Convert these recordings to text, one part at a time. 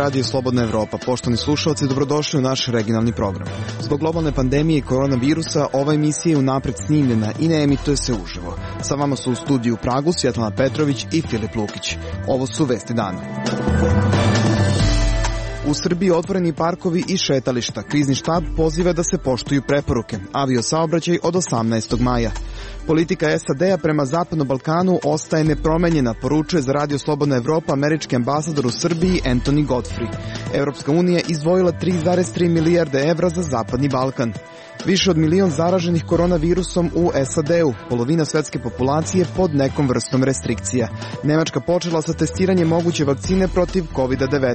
Radio Slobodna Evropa. Poštovani slušalci, dobrodošli u naš regionalni program. Zbog globalne pandemije i koronavirusa, ova emisija je unapred snimljena i ne emituje se uživo. Sa vama su u studiju u Pragu Svjetlana Petrović i Filip Lukić. Ovo su vesti dana. U Srbiji otvoreni parkovi i šetališta. Krizni štab poziva da se poštuju preporuke. Aviosaobraćaj od 18. maja. Politika SAD-a prema Zapadnom Balkanu ostaje nepromenjena, poručuje za Radio Slobodna Evropa američki ambasador u Srbiji Anthony Godfrey. Evropska unija izdvojila 3,3 milijarde evra za Zapadni Balkan. Više od 1 milion zaraženih koronavirusom u SAD-u, polovina svetske populacije pod nekom vrstom restrikcija. Nemačka počela sa testiranjem moguće vakcine protiv COVID-19.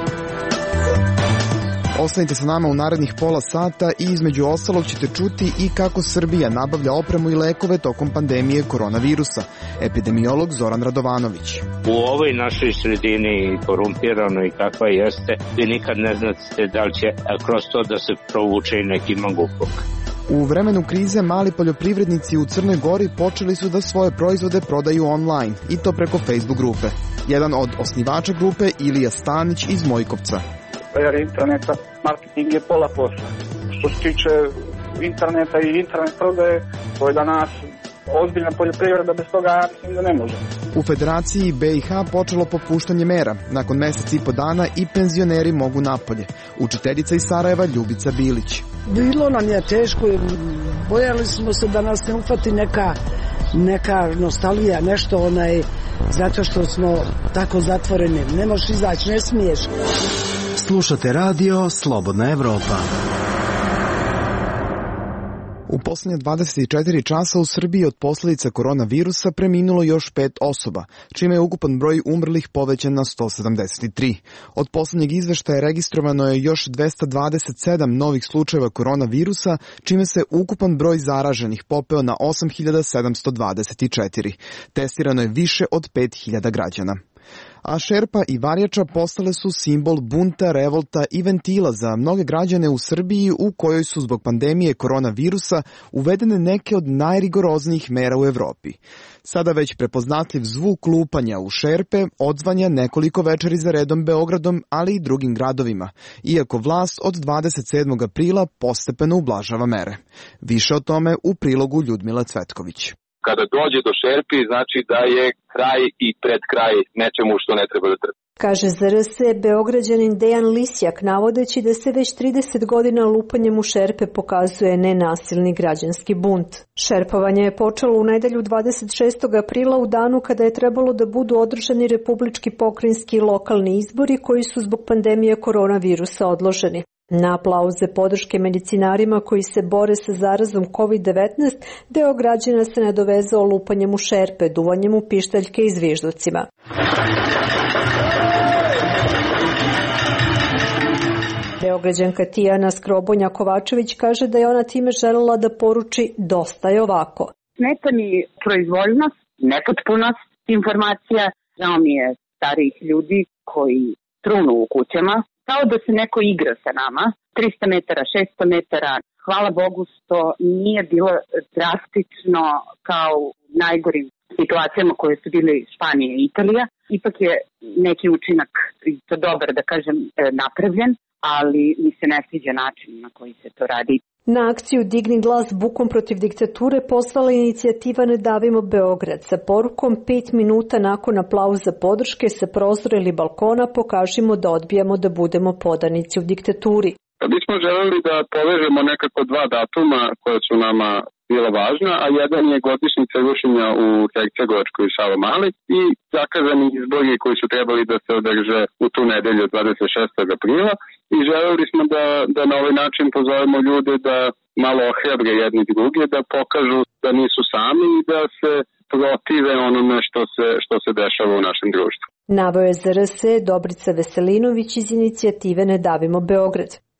Ostanite sa nama u narednih pola sata i između ostalog ćete čuti i kako Srbija nabavlja opremu i lekove tokom pandemije koronavirusa. Epidemiolog Zoran Radovanović. U ovoj našoj sredini korumpiranoj kakva jeste, vi nikad ne znate da li će kroz to da se provuče i neki mangupluk. U vremenu krize mali poljoprivrednici u Crnoj Gori počeli su da svoje proizvode prodaju online, i to preko Facebook grupe. Jedan od osnivača grupe, Ilija Stanić iz Mojkovca. Jer interneta marketing je pola posla. Što se tiče interneta i internet prodaje, to je danas ozbiljna poljoprivreda, bez toga ja mislim da ne može. U Federaciji BiH počelo popuštanje mera. Nakon mesec i po dana i penzioneri mogu napolje. Učiteljica iz Sarajeva Ljubica Bilić. Bilo nam je teško, bojali smo se da nas ne ufati neka nostalgija, nešto zato što smo tako zatvoreni. Ne možeš izaći, ne smiješ. Slušate radio Slobodna Evropa. U posljednje 24 časa u Srbiji od posljedica koronavirusa preminulo još 5 osoba, čime je ukupan broj umrlih povećan na 173. Od posljednjeg izveštaja registrovano je još 227 novih slučajeva koronavirusa, čime se ukupan broj zaraženih popeo na 8724. Testirano je više od 5000 građana. A šerpa i varjača postale su simbol bunta, revolta i ventila za mnoge građane u Srbiji u kojoj su zbog pandemije koronavirusa uvedene neke od najrigoroznijih mera u Evropi. Sada već prepoznatljiv zvuk lupanja u šerpe odzvanja nekoliko večeri za redom Beogradom, ali i drugim gradovima, iako vlast od 27. aprila postepeno ublažava mere. Više o tome u prilogu Ljudmile Cvetković. Kada dođe do šerpi, znači da je kraj i pred kraj nečemu što ne treba da trpi. Kaže za RS Beograđanin Dejan Lisjak, navodeći da se već 30 godina lupanjem u šerpe pokazuje nenasilni građanski bunt. Šerpovanje je počelo u nedelju 26. aprila u danu kada je trebalo da budu održani republički, pokrajinski i lokalni izbori koji su zbog pandemije koronavirusa odloženi. Na aplauze podrške medicinarima koji se bore sa zarazom COVID-19, deo građana se nadovezao lupanjem u šerpe, duvanjem u pištaljke i zvižducima. Beograđanka Tijana Skrobonja-Kovačević kaže da je ona time želela da poruči dosta je ovako. Smeta mi proizvoljnost, nepotpunost informacija, žao mi je starijih ljudi koji trunu u kućama. Kao da se neko igra sa nama, 300 metara, 600 metara, hvala Bogu što nije bilo drastično kao u najgorim situacijama koje su bile Španija i Italija. Ipak je neki učinak, to dobar da kažem, napravljen, ali mi se ne sviđa način na koji se to radi. Na akciju Digni glas bukom protiv diktature poslala inicijativa Ne davimo Beograd sa porukom 5 minuta nakon aplauza podrške sa prozora ili balkona pokažimo da odbijamo da budemo podanici u diktaturi. Mi smo želeli da povežemo nekako dva datuma koja su nama bila važna, a jedan je godišnjica rušenja u Hercegovačkoj i Savamali i zakazani izbori koji su trebali da se održe u tu nedelju 26. aprila i želeli smo da na ovaj način pozovemo ljude da malo ohrabre jedni druge, da pokažu da nisu sami i da se protive onome što se dešava u našem društvu. Naveo je za RS Dobrica Veselinović iz inicijative Ne davimo Beograd.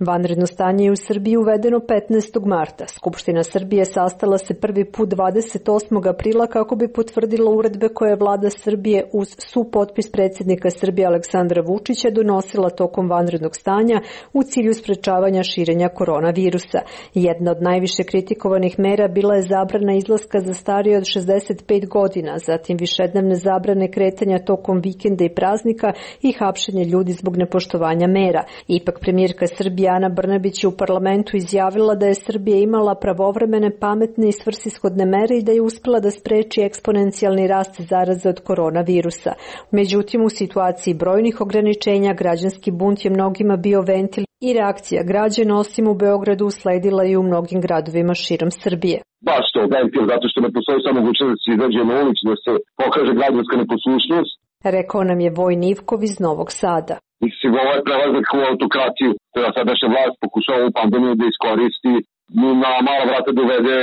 Vanredno stanje je u Srbiji uvedeno 15. marta. Skupština Srbije sastala se prvi put 28. aprila kako bi potvrdila uredbe koje je vlada Srbije uz supotpis predsjednika Srbije Aleksandra Vučića donosila tokom vanrednog stanja u cilju sprečavanja širenja koronavirusa. Jedna od najviše kritikovanih mera bila je zabrana izlaska za starije od 65 godina, zatim višednevne zabrane kretanja tokom vikenda i praznika i hapšenje ljudi zbog nepoštovanja mera. Ipak premijerka Srbije Ana Brnabić je u parlamentu izjavila da je Srbija imala pravovremene, pametne i svrsishodne mere i da je uspela da spreči eksponencijalni rast zaraze od koronavirusa. Međutim, u situaciji brojnih ograničenja, građanski bunt je mnogima bio ventil i reakcija građana, osim u Beogradu, usledila i u mnogim gradovima širom Srbije. Baš to, ventil, zato što ne postoji samo mogućnost da se izađe na ulicu, da se pokaže građanska neposlušnost. Rekao nam je Vojin Ivkov iz Novog Sada. Mislim, ovaj prelazak u autokratiju, koja sadašnja vlast pokušava u pandemiju da iskoristi, na mala vrata dovede,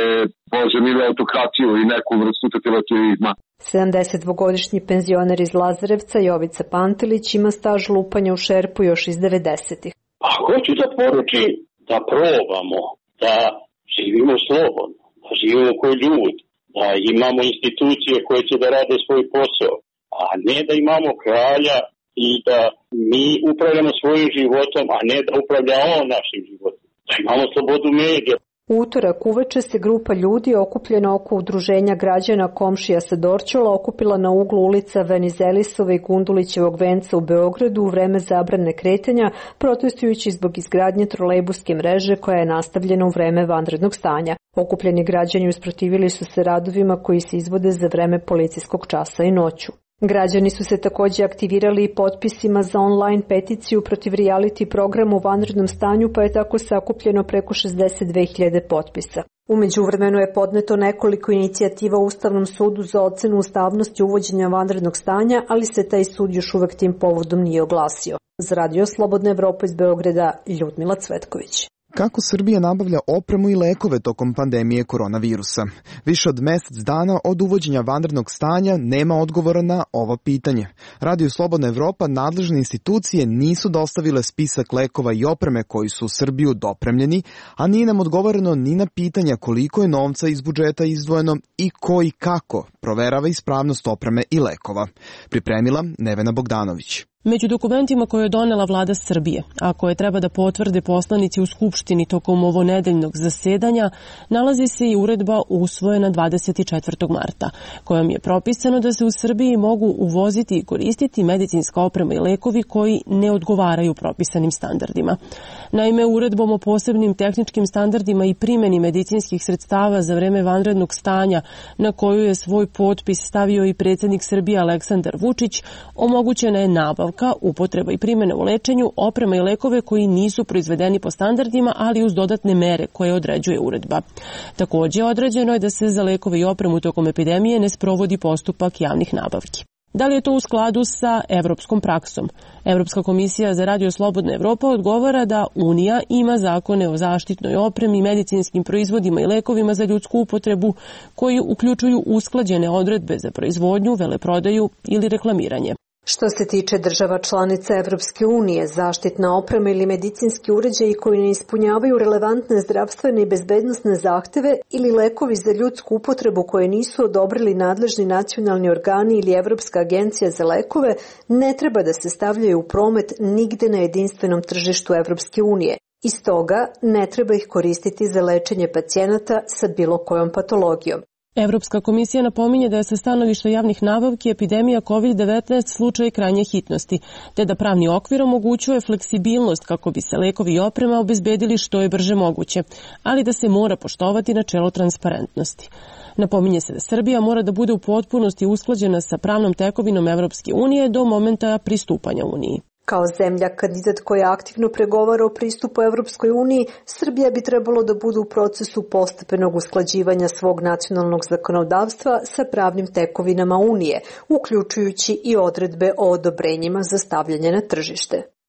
Bože mili, autokratiju i neku vrstu totalitarizma. 72-godišnji penzioner iz Lazarevca Jovica Pantelić ima staž lupanja u šerpu još iz 90-ih. Pa hoću da poručim da probamo, da živimo slobodno, da živimo kao ljudi, da imamo institucije koje će da rade svoj posao, a ne da imamo kralja i da mi upravljamo svojim životom, a ne da upravlja on našim životom. Da imamo slobodu medija. U utorak uveče se grupa ljudi okupljena oko udruženja građana Komšija sa Dorćola okupila na uglu ulica Venizelisova i Gundulićevog venca u Beogradu u vreme zabrane kretanja, protestujući zbog izgradnje trolejbuske mreže koja je nastavljena u vreme vanrednog stanja. Okupljeni građani usprotivili su se radovima koji se izvode za vreme policijskog časa i noću. Građani su se također aktivirali i potpisima za online peticiju protiv reality programu u vanrednom stanju, pa je tako sakupljeno preko 62.000 potpisa. U međuvremenu je podneto nekoliko inicijativa u Ustavnom sudu za ocenu ustavnosti uvođenja vanrednog stanja, ali se taj sud još uvek tim povodom nije oglasio. Za Radio Slobodna Evropa iz Beograda, Ljudmila Cvetković. Kako Srbija nabavlja opremu i lekove tokom pandemije koronavirusa? Više od mjesec dana od uvođenja vanrednog stanja nema odgovora na ovo pitanje. Radio Slobodna Evropa nadležne institucije nisu dostavile spisak lekova i opreme koji su u Srbiju dopremljeni, a nije nam odgovoreno ni na pitanja koliko je novca iz budžeta izdvojeno i ko i kako proverava ispravnost opreme i lekova. Pripremila Nevena Bogdanović. Među dokumentima koje je donela vlada Srbije, a koje treba da potvrde poslanici u Skupštini tokom ovonedeljnog zasedanja, nalazi se i uredba usvojena 24. marta, kojom je propisano da se u Srbiji mogu uvoziti i koristiti medicinska oprema i lekovi koji ne odgovaraju propisanim standardima. Naime, uredbom o posebnim tehničkim standardima i primjeni medicinskih sredstava za vreme vanrednog stanja, na koju je svoj potpis stavio i predsjednik Srbije Aleksandar Vučić, omogućena je nabavka, upotreba i primjena u lečenju, oprema i lekove koji nisu proizvedeni po standardima, ali uz dodatne mere koje određuje uredba. Također određeno je da se za lekove i opremu tokom epidemije ne sprovodi postupak javnih nabavki. Da li je to u skladu sa evropskom praksom? Evropska komisija za Radio Slobodna Evropa odgovara da Unija ima zakone o zaštitnoj opremi, medicinskim proizvodima i lekovima za ljudsku upotrebu koji uključuju usklađene odredbe za proizvodnju, veleprodaju ili reklamiranje. Što se tiče država članica Evropske unije, zaštitna oprema ili medicinski uređaji koji ne ispunjavaju relevantne zdravstvene i bezbednosne zahteve ili lekovi za ljudsku upotrebu koje nisu odobrili nadležni nacionalni organi ili Evropska agencija za lekove, ne treba da se stavljaju u promet nigde na jedinstvenom tržištu Evropske unije. I stoga ne treba ih koristiti za lečenje pacijenata sa bilo kojom patologijom. Evropska komisija napominje da je sa stanovišta javnih nabavki epidemija COVID-19 slučaj krajnje hitnosti, te da pravni okvir omogućuje fleksibilnost kako bi se lekovi i oprema obezbedili što je brže moguće, ali da se mora poštovati načelo transparentnosti. Napominje se da Srbija mora da bude u potpunosti usklađena sa pravnom tekovinom Evropske unije do momenta pristupanja Uniji. Kao zemlja kandidat koja aktivno pregovara o pristupu Evropskoj uniji, Srbija bi trebalo da bude u procesu postepenog usklađivanja svog nacionalnog zakonodavstva sa pravnim tekovinama Unije, uključujući i odredbe o odobrenjima za stavljanje na tržište.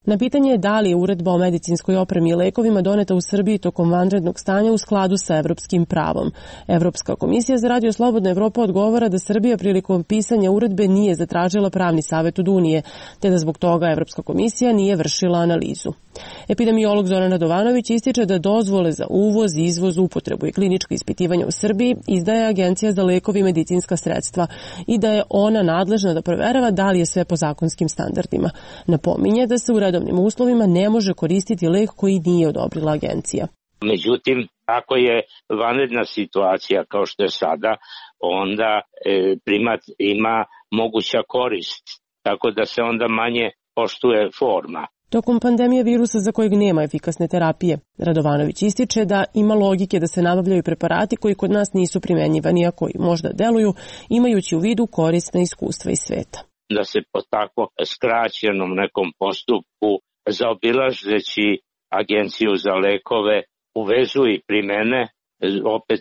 Na pitanje je da li je uredba o medicinskoj opremi i lekovima doneta u Srbiji tokom vanrednog stanja u skladu sa evropskim pravom. Evropska komisija za Radio Slobodna Evropa odgovara da Srbija prilikom pisanja uredbe nije zatražila pravni savjet od Unije, te da zbog toga Evropska komisija nije vršila analizu. Epidemiolog Zoran Radovanović ističe da dozvole za uvoz, izvoz, upotrebu i klinička ispitivanja u Srbiji izdaje Agencija za lekove i medicinska sredstva i da je ona nadležna da proverava da li je sve po zakonskim standardima. Napominje da se u redovnim uslovima ne može koristiti lek koji nije odobrila agencija. Međutim, ako je vanredna situacija kao što je sada, onda primat ima moguća korist, tako da se onda manje poštuje forma. Tokom pandemije virusa za kojeg nema efikasne terapije, Radovanović ističe da ima logike da se nabavljaju preparati koji kod nas nisu primenjivani, a koji možda deluju, imajući u vidu korisna iskustva iz sveta. Da se po tako skraćenom nekom postupku, zaobilazeći Agenciju za lekove, uvezu i primene, opet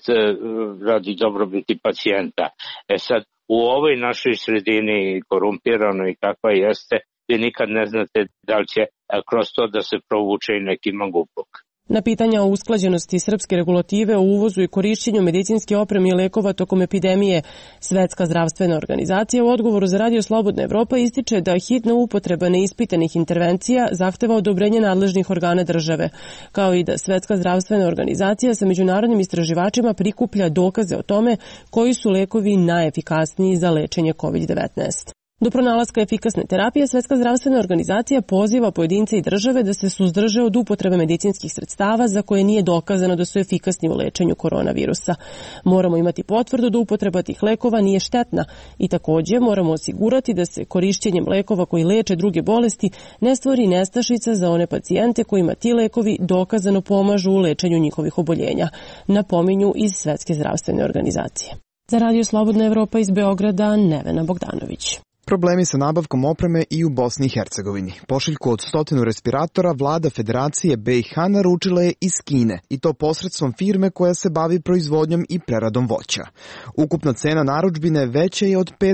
radi dobrobiti pacijenta. Sad, u ovoj našoj sredini korumpiranoj kakva jeste, vi nikad ne znate da li će kroz to da se provuče i neki mangupluk. Na pitanja o usklađenosti srpske regulative o uvozu i korišćenju medicinske opreme i lekova tokom epidemije, Svetska zdravstvena organizacija u odgovoru za Radio Slobodna Evropa ističe da hitna upotreba neispitanih intervencija zahteva odobrenje nadležnih organa države, kao i da Svetska zdravstvena organizacija sa međunarodnim istraživačima prikuplja dokaze o tome koji su lekovi najefikasniji za lečenje COVID-19. Do pronalaska efikasne terapije, Svetska zdravstvena organizacija poziva pojedince i države da se suzdrže od upotrebe medicinskih sredstava za koje nije dokazano da su efikasni u lečenju koronavirusa. Moramo imati potvrdu da upotreba tih lekova nije štetna i takođe moramo osigurati da se korišćenjem lekova koji leče druge bolesti ne stvori nestašica za one pacijente kojima ti lekovi dokazano pomažu u lečenju njihovih oboljenja, napominju iz Svetske zdravstvene organizacije. Za Radio Slobodna Evropa iz Beograda, Nevena Bogdanović. Problemi sa nabavkom opreme i u Bosni i Hercegovini. Pošiljku od 100 respiratora vlada Federacije BiH naručila je iz Kine i to posredstvom firme koja se bavi proizvodnjom i preradom voća. Ukupna cena narudžbine veća je od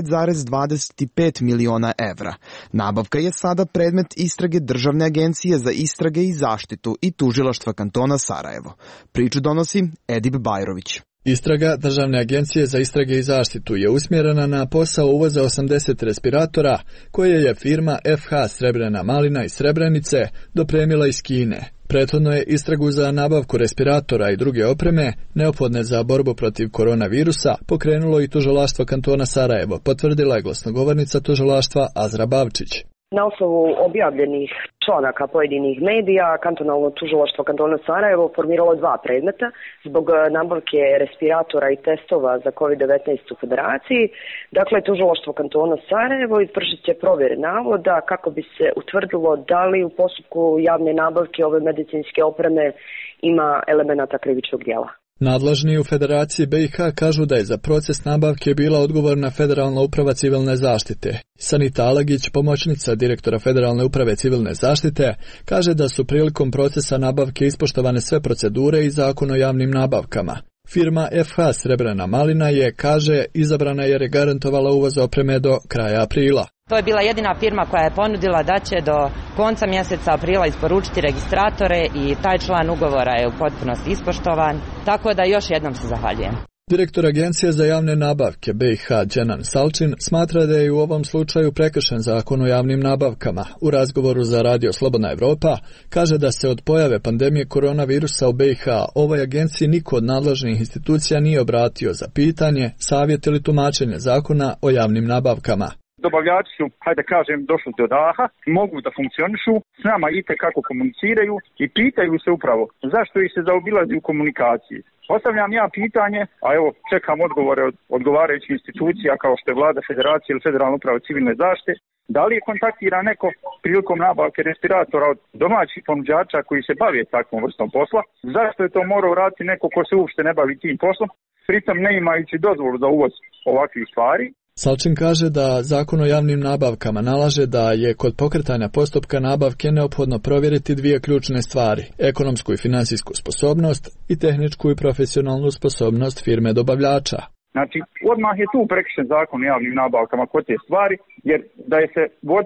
5,25 miliona evra. Nabavka je sada predmet istrage Državne agencije za istrage i zaštitu i tužilaštva kantona Sarajevo. Priču donosi Edip Bajrović. Istraga Državne agencije za istrage i zaštitu je usmjerena na posao uvoza 80 respiratora koje je firma FH Srebrena Malina iz Srebrenice dopremila iz Kine. Prethodno je istragu za nabavku respiratora i druge opreme neophodne za borbu protiv koronavirusa pokrenulo i tužilaštvo kantona Sarajevo, potvrdila je glasnogovornica tužilaštva Azra Bavčić. Na osnovu objavljenih članaka pojedinih medija, kantonalno tužilaštvo kantona Sarajevo formiralo 2 predmeta zbog nabavke respiratora i testova za COVID-19 u Federaciji. Dakle, tužilaštvo kantona Sarajevo izvršit će provjere navoda kako bi se utvrdilo da li u postupku javne nabavke ove medicinske opreme ima elemenata krivičnog djela. Nadležni u Federaciji BiH kažu da je za proces nabavke bila odgovorna Federalna uprava civilne zaštite. Sanita Alagić, pomoćnica direktora Federalne uprave civilne zaštite, kaže da su prilikom procesa nabavke ispoštovane sve procedure i zakon o javnim nabavkama. Firma FH Srebrena Malina je, kaže, izabrana jer je garantovala uvoz opreme do kraja aprila. To je bila jedina firma koja je ponudila da će do konca mjeseca aprila isporučiti registratore i taj član ugovora je u potpunosti ispoštovan, tako da još jednom se zahvaljujem. Direktor Agencije za javne nabavke BiH Dženan Salčin smatra da je u ovom slučaju prekršen zakon o javnim nabavkama. U razgovoru za Radio Slobodna Evropa kaže da se od pojave pandemije koronavirusa u BiH ovoj agenciji niko od nadležnih institucija nije obratio za pitanje, savjet ili tumačenje zakona o javnim nabavkama. Dobavljači su, hajde kažem, došli do daha, mogu da funkcionišu, s nama itekako komuniciraju i pitaju se upravo zašto ih se zaobilazi u komunikaciji. Postavljam ja pitanje, a evo čekam odgovore od odgovarajućih institucija kao što je Vlada Federacije ili Federalna uprava civilne zaštite, da li je kontaktira neko prilikom nabavke respiratora od domaćih ponuđača koji se bave takvom vrstom posla, zašto je to morao raditi neko ko se uopšte ne bavi tim poslom, pritom ne imajući dozvolu za uvoz ovakvih stvari. Salčin kaže da zakon o javnim nabavkama nalaže da je kod pokretanja postupka nabavke neophodno provjeriti 2 ključne stvari, ekonomsku i finansijsku sposobnost i tehničku i profesionalnu sposobnost firme dobavljača. Znači, odmah je tu prekršen zakon o javnim nabavkama kod te stvari, jer da je se vodilo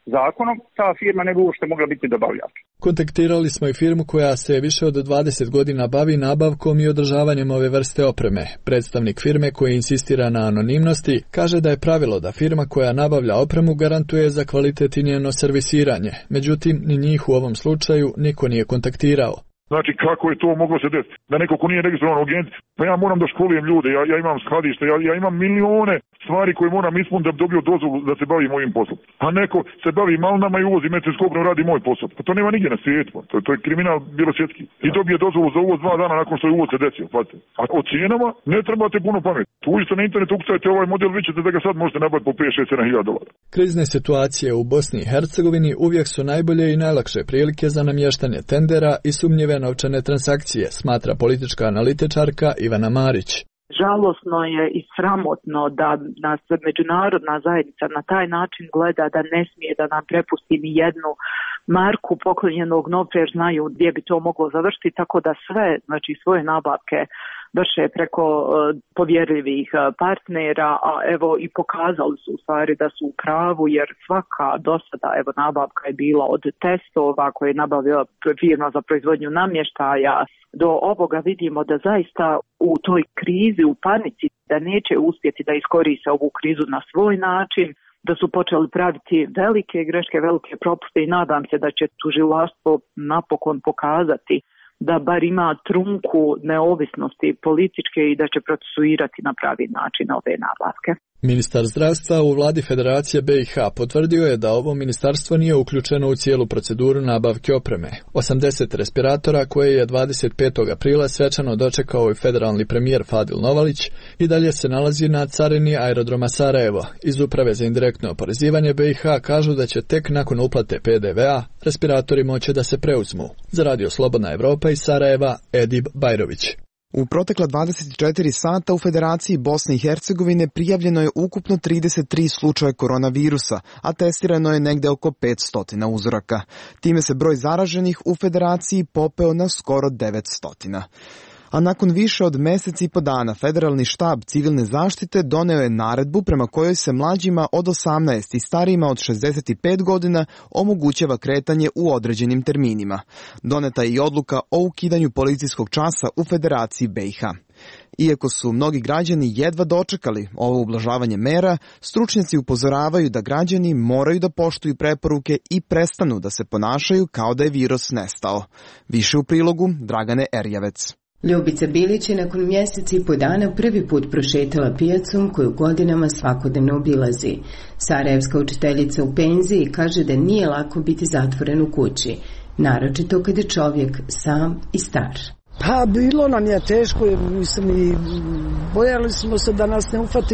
zakonom, ta firma ne bi uopšte mogla biti dobavljač. Kontaktirali smo i firmu koja se više od 20 godina bavi nabavkom i održavanjem ove vrste opreme. Predstavnik firme koji insistira na anonimnosti kaže da je pravilo da firma koja nabavlja opremu garantuje za kvalitet i njeno servisiranje. Međutim, ni njih u ovom slučaju niko nije kontaktirao. Znači, kako je to moglo se desiti? Da neko ko nije registrovan u agenciji, pa ja moram da školujem ljude, ja imam skladište, ja imam milione stvari koje moram ispuniti da bi dobio dozvolu da se bavim mojim poslom. A neko se bavi malnama i uvozi medicinsko opremu, radi moj posao. Pa to nema nigdje na svijetu. To je kriminal bilo svjetski. I dobije dozvolu za uvoz 2 dana nakon što je uvoz se desio. Pazite. A o cijenama ne trebate puno pameti. Tu isto na internetu ukucajte ovaj model, vi ćete da ga sad možete nabaviti po 5-6-7 $. Krizne situacije u Bosni i Hercegovini uvijek su najbolje i najlakše prilike za namještanje tendera i sumnjive novčane transakcije, smatra politička analitičarka Ivana Marić. Žalosno je i sramotno da nas međunarodna zajednica na taj način gleda, da ne smije da nam prepusti ni jednu marku poklonjenog novca jer znaju gdje bi to moglo završiti, tako da sve, znači svoje nabavke vrše preko povjerljivih partnera, a evo i pokazali su u stvari da su u pravu jer svaka dosada nabavka je bila od testova koje je nabavila firma za proizvodnju namještaja. Do ovoga vidimo da zaista u toj krizi, u panici, da neće uspjeti da iskoriste ovu krizu na svoj način, da su počeli praviti velike greške, velike propuste i nadam se da će tužilaštvo napokon pokazati da bar ima trunku neovisnosti političke i da će procesuirati na pravi način ove nabavke. Ministar zdravstva u vladi Federacije BiH potvrdio je da ovo ministarstvo nije uključeno u cijelu proceduru nabavke opreme. 80 respiratora koje je 25. aprila svečano dočekao i federalni premijer Fadil Novalić i dalje se nalazi na carini aerodroma Sarajevo. Iz Uprave za indirektno oporezivanje BiH kažu da će tek nakon uplate PDV-a respiratori moći da se preuzmu. Za Radio Slobodna Evropa iz Sarajeva, Edib Bajrović. U protekla 24 sata u Federaciji Bosne i Hercegovine prijavljeno je ukupno 33 slučaja koronavirusa, a testirano je negde oko 500 uzoraka. Time se broj zaraženih u Federaciji popeo na skoro 900. A nakon više od mjesec i po dana Federalni štab civilne zaštite doneo je naredbu prema kojoj se mlađima od 18 i starijima od 65 godina omogućava kretanje u određenim terminima. Doneta je i odluka o ukidanju policijskog časa u Federaciji BiH. Iako su mnogi građani jedva dočekali ovo ublažavanje mera, stručnjaci upozoravaju da građani moraju da poštuju preporuke i prestanu da se ponašaju kao da je virus nestao. Više u prilogu Dragane Erjavec. Ljubica Bilić je nakon mjeseci i po dana prvi put prošetala pijacom koju godinama svakodnevno obilazi. Sarajevska učiteljica u penziji kaže da nije lako biti zatvoren u kući, naročito kad je čovjek sam i star. Pa bilo nam je teško, mislim, i bojali smo se da nas ne ufati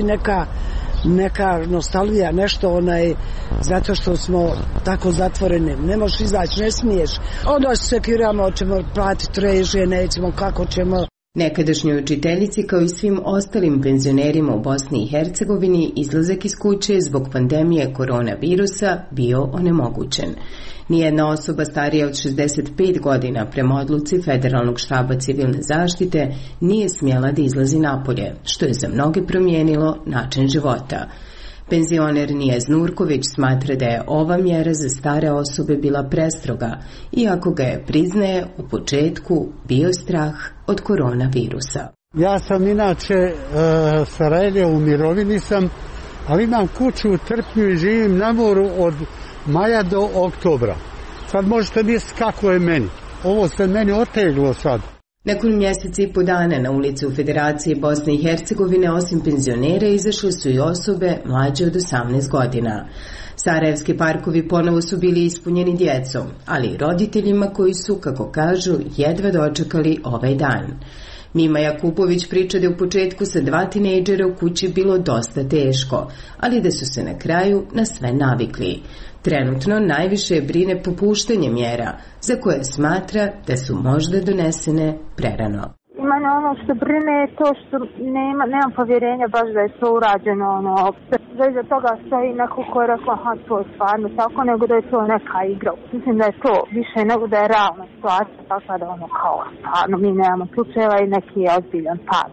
neka nostalgija, nešto zato što smo tako zatvoreni, ne možeš izaći, ne smiješ. Onda se sekiramo, ćemo platiti režije, nećemo, kako ćemo. Nekadašnjoj učiteljici kao i svim ostalim penzionerima u Bosni i Hercegovini izlazak iz kuće zbog pandemije koronavirusa bio onemogućen. Nijedna osoba starija od 65 godina prema odluci Federalnog štaba civilne zaštite nije smjela da izlazi napolje, što je za mnoge promijenilo način života. Penzioner Nijez Nurković smatra da je ova mjera za stare osobe bila prestroga, iako ga je, priznaje, u početku bio strah od koronavirusa. Ja sam inače Sarajlija, u mirovini sam, ali imam kuću u Trpnju i živim na moru od maja do oktobra. Sad možete misliti kako je meni. Ovo se meni oteglo sad. Nakon mjeseci i po dana na ulici u Federaciji Bosne i Hercegovine osim penzionera izašle su i osobe mlađe od 18 godina. Sarajevski parkovi ponovo su bili ispunjeni djecom, ali i roditeljima koji su, kako kažu, jedva dočekali ovaj dan. Mima Jakupović priča da je u početku sa 2 tinejdžera u kući bilo dosta teško, ali da su se na kraju na sve navikli. Trenutno najviše brine popuštanje mjera, za koje smatra da su možda donesene prerano. Mene ono što brine je to što nemam povjerenja baš da je to urađeno, da iza toga stoji neko ko je rekao, aha, to je stvarno tako, nego da je to neka igra. Mislim da je to više nego da je realna situacija, tako da kao stvarno mi nemamo slučajeva i neki je ozbiljan pad.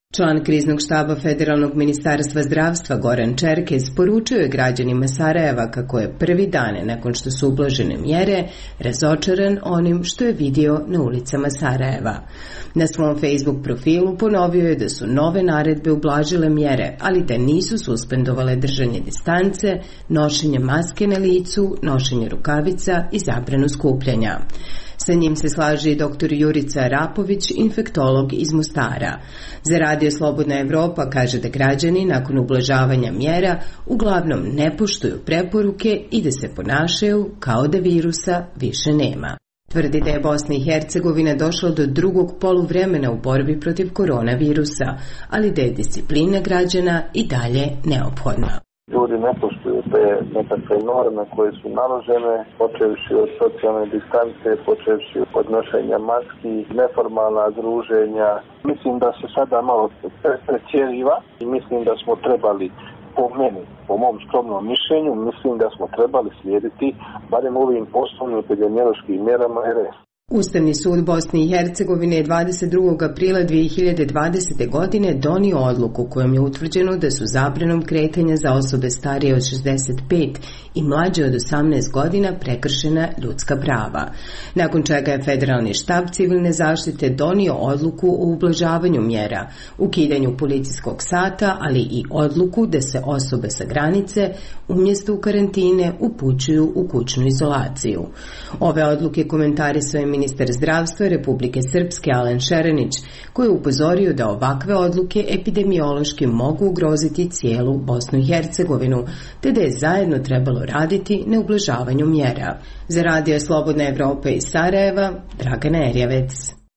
Član kriznog štaba Federalnog ministarstva zdravstva Goran Čerkez poručio je građanima Sarajeva kako je prvi dane nakon što su ublažene mjere razočaran onim što je vidio na ulicama Sarajeva. Na svom Facebook profilu ponovio je da su nove naredbe ublažile mjere, ali da nisu suspendovale držanje distance, nošenje maske na licu, nošenje rukavica i zabranu skupljanja. Sa njim se slaže i dr. Jurica Rapović, infektolog iz Mostara. Za Radio Slobodna Evropa kaže da građani nakon ublažavanja mjera uglavnom ne poštuju preporuke i da se ponašaju kao da virusa više nema. Tvrdi da je Bosna i Hercegovina došla do drugog poluvremena u borbi protiv koronavirusa, ali da je disciplina građana i dalje neophodna. Ljudi ne poštuju te nekakve norme koje su naložene, počevši od socijalne distance, počevši od nošenja maski, neformalna druženja. Mislim da se sada malo pretjeriva i mislim da smo trebali, po mom skromnom mišljenju, mislim da smo trebali slijediti barem ovim osnovnim epidemiološkim mjerama RS. Ustavni sud Bosne i Hercegovine je 22. aprila 2020. godine donio odluku kojom je utvrđeno da su zabranom kretanja za osobe starije od 65 i mlađe od 18 godina prekršena ljudska prava. Nakon čega je Federalni štab civilne zaštite donio odluku o ublažavanju mjera, ukidanju policijskog sata, ali i odluku da se osobe sa granice umjesto u karantine upućuju u kućnu izolaciju. Ove odluke komentarisao je ministar zdravstva Republike Srpske Alen Šerenić, koji je upozorio da ovakve odluke epidemiološki mogu ugroziti cijelu Bosnu i Hercegovinu, te da je zajedno trebalo raditi na ublažavanju mjera. Za Radio Slobodna Evropa iz Sarajeva, Dragana Erjavec.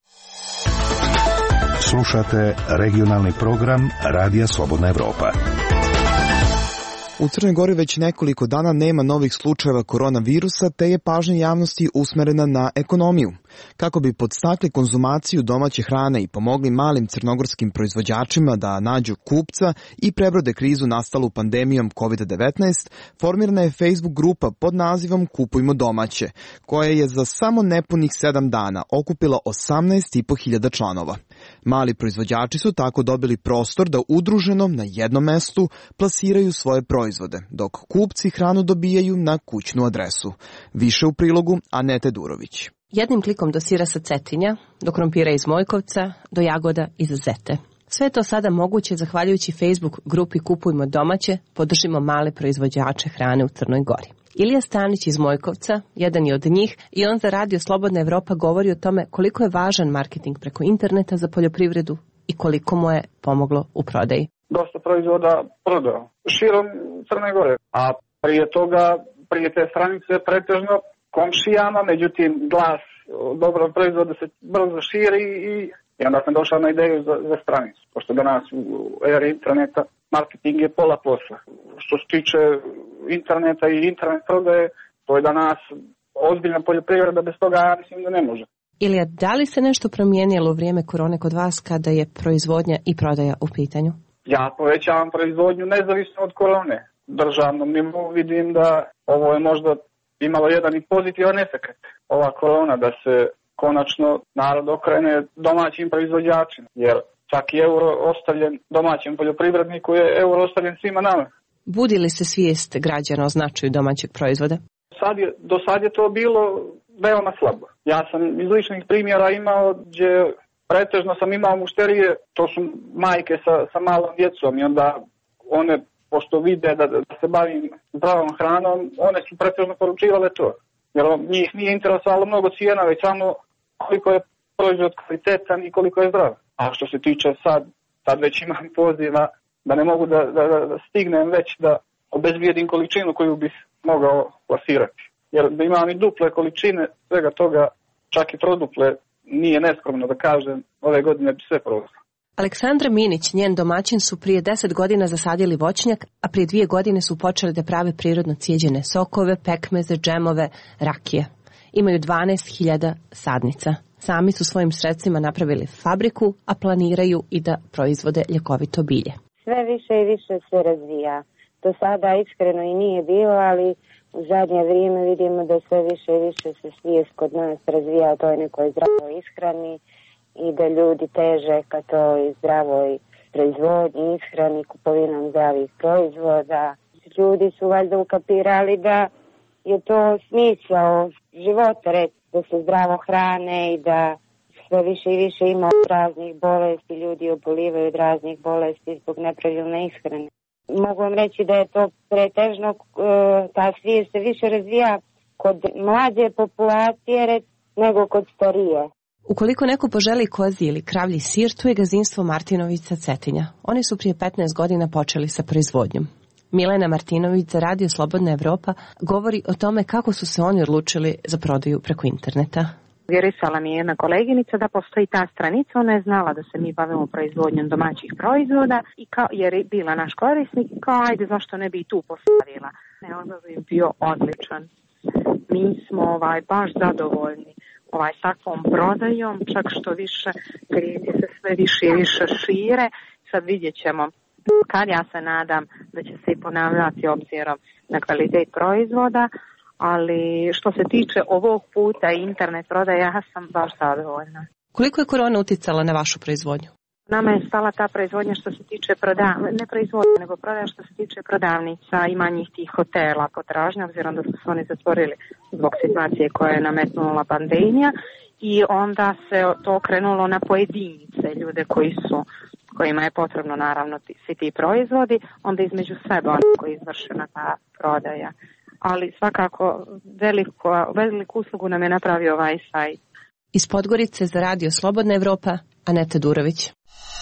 Slušate regionalni program Radija Slobodna Evropa. U Crnoj Gori već nekoliko dana nema novih slučajeva koronavirusa, te je pažnja javnosti usmerena na ekonomiju. Kako bi podstakli konzumaciju domaće hrane i pomogli malim crnogorskim proizvođačima da nađu kupca i prebrode krizu nastalu pandemijom COVID-19, formirana je Facebook grupa pod nazivom Kupujmo domaće, koja je za samo nepunih 7 dana okupila 18.500 članova. Mali proizvođači su tako dobili prostor da udruženo na jednom mestu plasiraju svoje proizvode, dok kupci hranu dobijaju na kućnu adresu. Više u prilogu Anete Durović. Jednim klikom do sira sa Cetinja, do krompira iz Mojkovca, do jagoda iz Zete. Sve je to sada moguće zahvaljujući Facebook grupi Kupujmo domaće, podržimo male proizvođače hrane u Crnoj Gori. Ilija Stanić iz Mojkovca, jedan je od njih, i on za Radio Slobodna Evropa govori o tome koliko je važan marketing preko interneta za poljoprivredu i koliko mu je pomoglo u prodaji. Dosta proizvoda prodao širom Crne Gore, a prije te stranice pretežno komšijama, međutim glas dobrog proizvoda se brzo širi i onda sam došao na ideju za stranicu, pošto danas u eri interneta marketing je pola posla. Što se tiče interneta i internet prodaje, to je danas ozbiljna poljoprivreda, bez toga ja mislim da ne može. Ilija, da li se nešto promijenilo u vrijeme korone kod vas kada je proizvodnja i prodaja u pitanju? Ja povećavam proizvodnju nezavisno od korone. Državnom nivou vidim da ovo je možda imalo jedan i pozitivan efekt. Ova korona da se konačno narod okrene domaćim proizvođačima, jer svaki euro ostavljen domaćem poljoprivredniku je euro ostavljen svima nama. Budi li se svijest građana o značaju domaćeg proizvoda? Do sad je to bilo veoma slabo. Ja sam iz ličnih primjera imao gdje pretežno sam imao mušterije, to su majke sa malom djecom i onda one, pošto vide da se bavim zdravom hranom, one su pretežno poručivale to. Jer njih nije interesovalo mnogo cijena, već samo koliko je proizvod kvalitetan i koliko je zdrav. A što se tiče sad već imam poziva da ne mogu da stignem već da obezbijedim količinu koju bih mogao plasirati. Jer da imam i duple količine svega toga, čak i troduple, nije neskromno da kažem, ove godine bi sve prodalo. Aleksandra Minić, njen domaćin, su prije 10 godina zasadili voćnjak, a prije 2 godine su počeli da prave prirodno cijeđene sokove, pekmeze, džemove, rakije. Imaju 12.000 sadnica. Sami su svojim sredstvima napravili fabriku, a planiraju i da proizvode ljekovito bilje. Sve više i više se razvija. Do sada iskreno i nije bilo, ali u zadnje vrijeme vidimo da sve više i više se svijest kod nas razvija o toj nekoj zdravoj ishrani i da ljudi teže ka toj zdravoj proizvodnji, ishrani, kupovinom zdravih proizvoda. Ljudi su valjda ukapirali da je to smisao života, da se zdravo hrane i da sve više i više ima raznih bolesti, ljudi obolivaju od raznih bolesti zbog nepravilne ishrane. Mogu vam reći da je to pretežno, ta svijest se više razvija kod mlađe populacije nego kod starije. Ukoliko neko poželi kozji ili kravlji sir, tu je gazdinstvo Martinović sa Cetinja. Oni su prije 15 godina počeli sa proizvodnjom. Milena Martinović za Radio Slobodna Evropa govori o tome kako su se oni odlučili za prodaju preko interneta. Vjerisala mi je jedna koleginica da postoji ta stranica, ona je znala da se mi bavimo proizvodnjom domaćih proizvoda i jer je bila naš korisnik, kao ajde zašto ne bi i tu postavila. Odaziv je bio odličan. Mi smo baš zadovoljni takvom prodajom, čak što više klijenti se sve više i više šire. Sad vidjet ćemo kad, ja se nadam da će se i ponavljati obzirom na kvalitet proizvoda, ali što se tiče ovog puta internet prodaje, ja sam baš zadovoljna. Koliko je korona uticala na vašu proizvodnju? Nama je stala ta proizvodnja što se tiče ne proizvodnje, nego prodaja što se tiče prodavnica i manjih tih hotela potražnja, obzirom da su se oni zatvorili zbog situacije koja je nametnula pandemija, i onda se to krenulo na pojedince, ljude kojima je potrebno naravno svi ti proizvodi, onda između sebe onako izvršena ta prodaja. Ali svakako veliku uslugu nam je napravio ovaj sajt. Iz Podgorice za Radio Slobodna Evropa, Aneta Durović.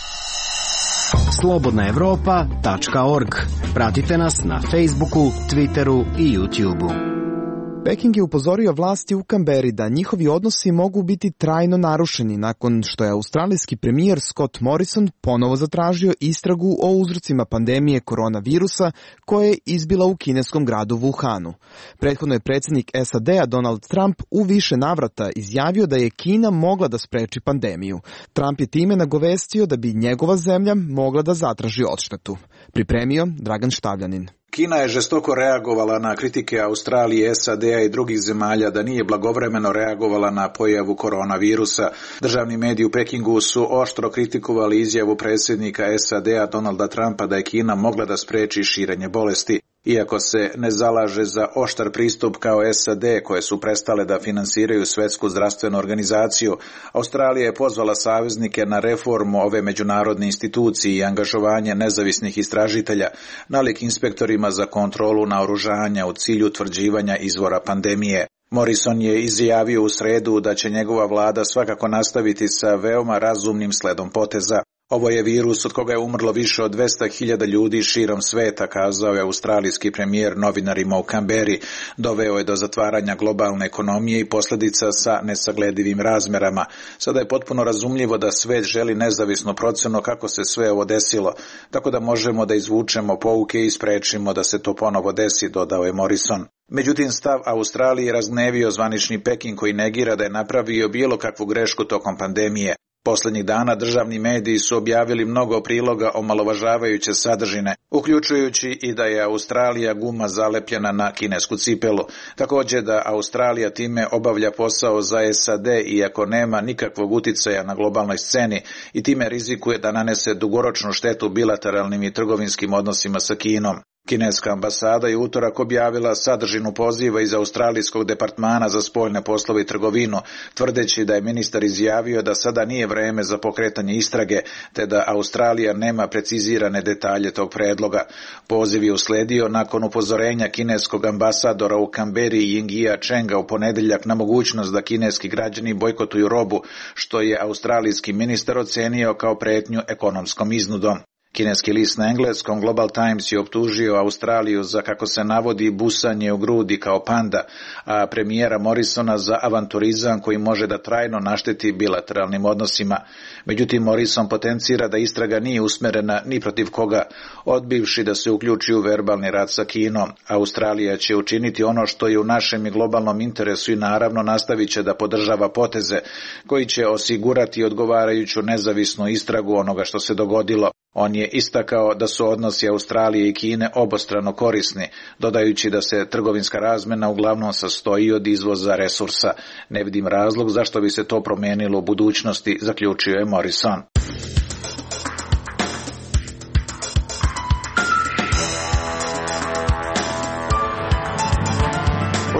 slobodnaevropa.org. Pratite nas na Facebooku, Twitteru i YouTubeu. Peking je upozorio vlasti u Kamberi da njihovi odnosi mogu biti trajno narušeni nakon što je australijski premijer Scott Morrison ponovo zatražio istragu o uzrocima pandemije koronavirusa koja je izbila u kineskom gradu Wuhanu. Prethodno je predsjednik SAD-a Donald Trump u više navrata izjavio da je Kina mogla da spreči pandemiju. Trump je time nagovestio da bi njegova zemlja mogla da zatraži odštetu. Pripremio Dragan Štavljanin. Kina je žestoko reagovala na kritike Australije, SAD-a i drugih zemalja da nije blagovremeno reagovala na pojavu koronavirusa. Državni mediji u Pekingu su oštro kritikovali izjavu predsjednika SAD-a Donalda Trumpa da je Kina mogla da spreči širenje bolesti. Iako se ne zalaže za oštar pristup kao SAD, koje su prestale da finansiraju Svjetsku zdravstvenu organizaciju, Australija je pozvala saveznike na reformu ove međunarodne institucije i angažovanje nezavisnih istražitelja, nalik inspektorima za kontrolu naoružanja u cilju utvrđivanja izvora pandemije. Morrison je izjavio u sredu da će njegova vlada svakako nastaviti sa veoma razumnim sledom poteza. Ovo je virus od koga je umrlo više od 200.000 ljudi širom sveta, kazao je australijski premijer novinarima u Kamberi. Doveo je do zatvaranja globalne ekonomije i posljedica sa nesagledivim razmerama. Sada je potpuno razumljivo da svet želi nezavisnu procjenu kako se sve ovo desilo, tako da možemo da izvučemo pouke i sprečimo da se to ponovo desi, dodao je Morrison. Međutim, stav Australije razgnevio zvanični Peking koji negira da je napravio bilo kakvu grešku tokom pandemije. Posljednjih dana državni mediji su objavili mnogo priloga omalovažavajuće sadržine, uključujući i da je Australija guma zalepljena na kinesku cipelu. Također da Australija time obavlja posao za SAD iako nema nikakvog uticaja na globalnoj sceni i time rizikuje da nanese dugoročnu štetu bilateralnim i trgovinskim odnosima sa Kinom. Kineska ambasada je utorak objavila sadržinu poziva iz Australijskog departmana za spoljne poslove i trgovinu, tvrdeći da je ministar izjavio da sada nije vreme za pokretanje istrage, te da Australija nema precizirane detalje tog predloga. Poziv je usledio nakon upozorenja kineskog ambasadora u Kamberi Yingjia Chenga u ponedjeljak na mogućnost da kineski građani bojkotuju robu, što je australijski ministar ocenio kao pretnju ekonomskom iznudom. Kineski list na engleskom Global Times je optužio Australiju za, kako se navodi, busanje u grudi kao panda, a premijera Morrisona za avanturizam koji može da trajno našteti bilateralnim odnosima. Međutim, Morrison potencira da istraga nije usmerena ni protiv koga, odbivši da se uključi u verbalni rat sa Kinom. Australija će učiniti ono što je u našem i globalnom interesu i naravno nastavit će da podržava poteze koji će osigurati odgovarajuću nezavisnu istragu onoga što se dogodilo. On je istakao da su odnosi Australije i Kine obostrano korisni, dodajući da se trgovinska razmjena uglavnom sastoji od izvoza resursa. Ne vidim razlog zašto bi se to promijenilo u budućnosti, zaključio je Morrison.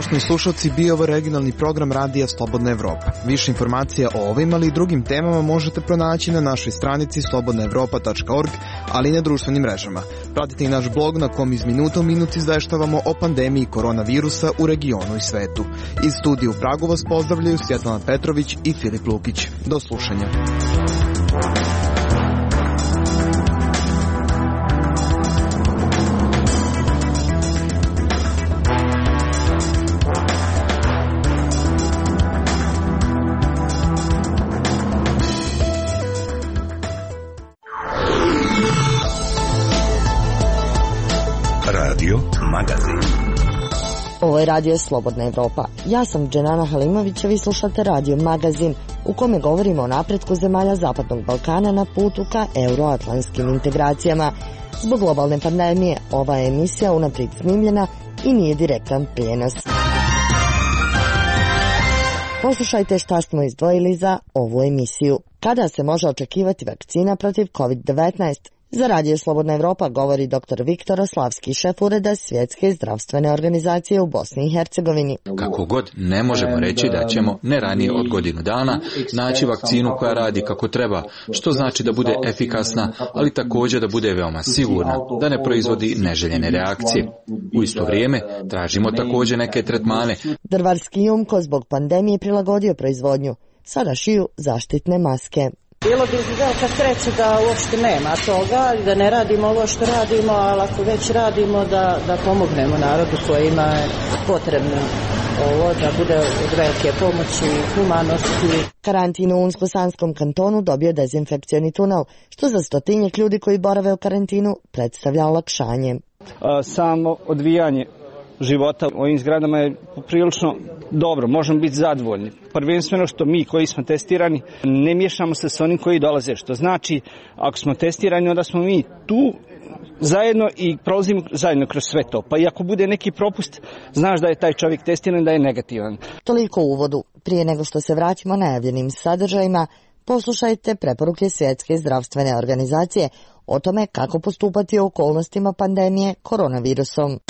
poštovani slušalci, bio ovo regionalni program Radija Slobodna Evropa. Više informacija o ovim, ali i drugim temama možete pronaći na našoj stranici slobodnaevropa.org, ali i na društvenim mrežama. Pratite i naš blog na kom iz minuta u minut izveštavamo o pandemiji koronavirusa u regionu i svetu. Iz studija u Pragu vas pozdravljaju Svjetlana Petrović i Filip Lukić. Do slušanja. Radio Magazin. Ovo je Radio Slobodna Evropa. Ja sam Dženana Halimović, a vi slušate Radio Magazin, u kome govorimo o napretku zemalja Zapadnog Balkana na putu ka euroatlantskim integracijama. Zbog globalne pandemije, ova je emisija unaprijed snimljena i nije direktan prijenos. Poslušajte šta smo izdvojili za ovu emisiju. Kada se može očekivati vakcina protiv COVID-19? Za Radio Slobodna Evropa govori dr. Viktor Oslavski, šef ureda Svjetske zdravstvene organizacije u Bosni i Hercegovini. Kako god, ne možemo reći da ćemo ne ranije od godinu dana naći vakcinu koja radi kako treba, što znači da bude efikasna, ali također da bude veoma sigurna, da ne proizvodi neželjene reakcije. U isto vrijeme tražimo također neke tretmane. Drvarski Jumko zbog pandemije prilagodio proizvodnju. Sada šiju zaštitne maske. Bilo bi velika sreća da uopšte nema toga i da ne radimo ovo što radimo, ali ako već radimo da pomognemo narodu kojima je potrebno ovo, da bude od velike pomoći i humanosti. Karantin u Unsko-Sanskom kantonu dobio dezinfekcioni tunel, što za 100 ljudi koji borave u karantinu predstavlja olakšanje. Samo odvijanje života u ovim zgradama je prilično dobro, možemo biti zadovoljni. Prvenstveno što mi koji smo testirani ne miješamo se s onim koji dolaze, što znači ako smo testirani onda smo mi tu zajedno i prolazimo zajedno kroz sve to. Pa i ako bude neki propust, znaš da je taj čovjek testiran, da je negativan. Toliko u uvodu. Prije nego što se vratimo najavljenim sadržajima, poslušajte preporuke Svjetske zdravstvene organizacije o tome kako postupati u okolnostima pandemije koronavirusom.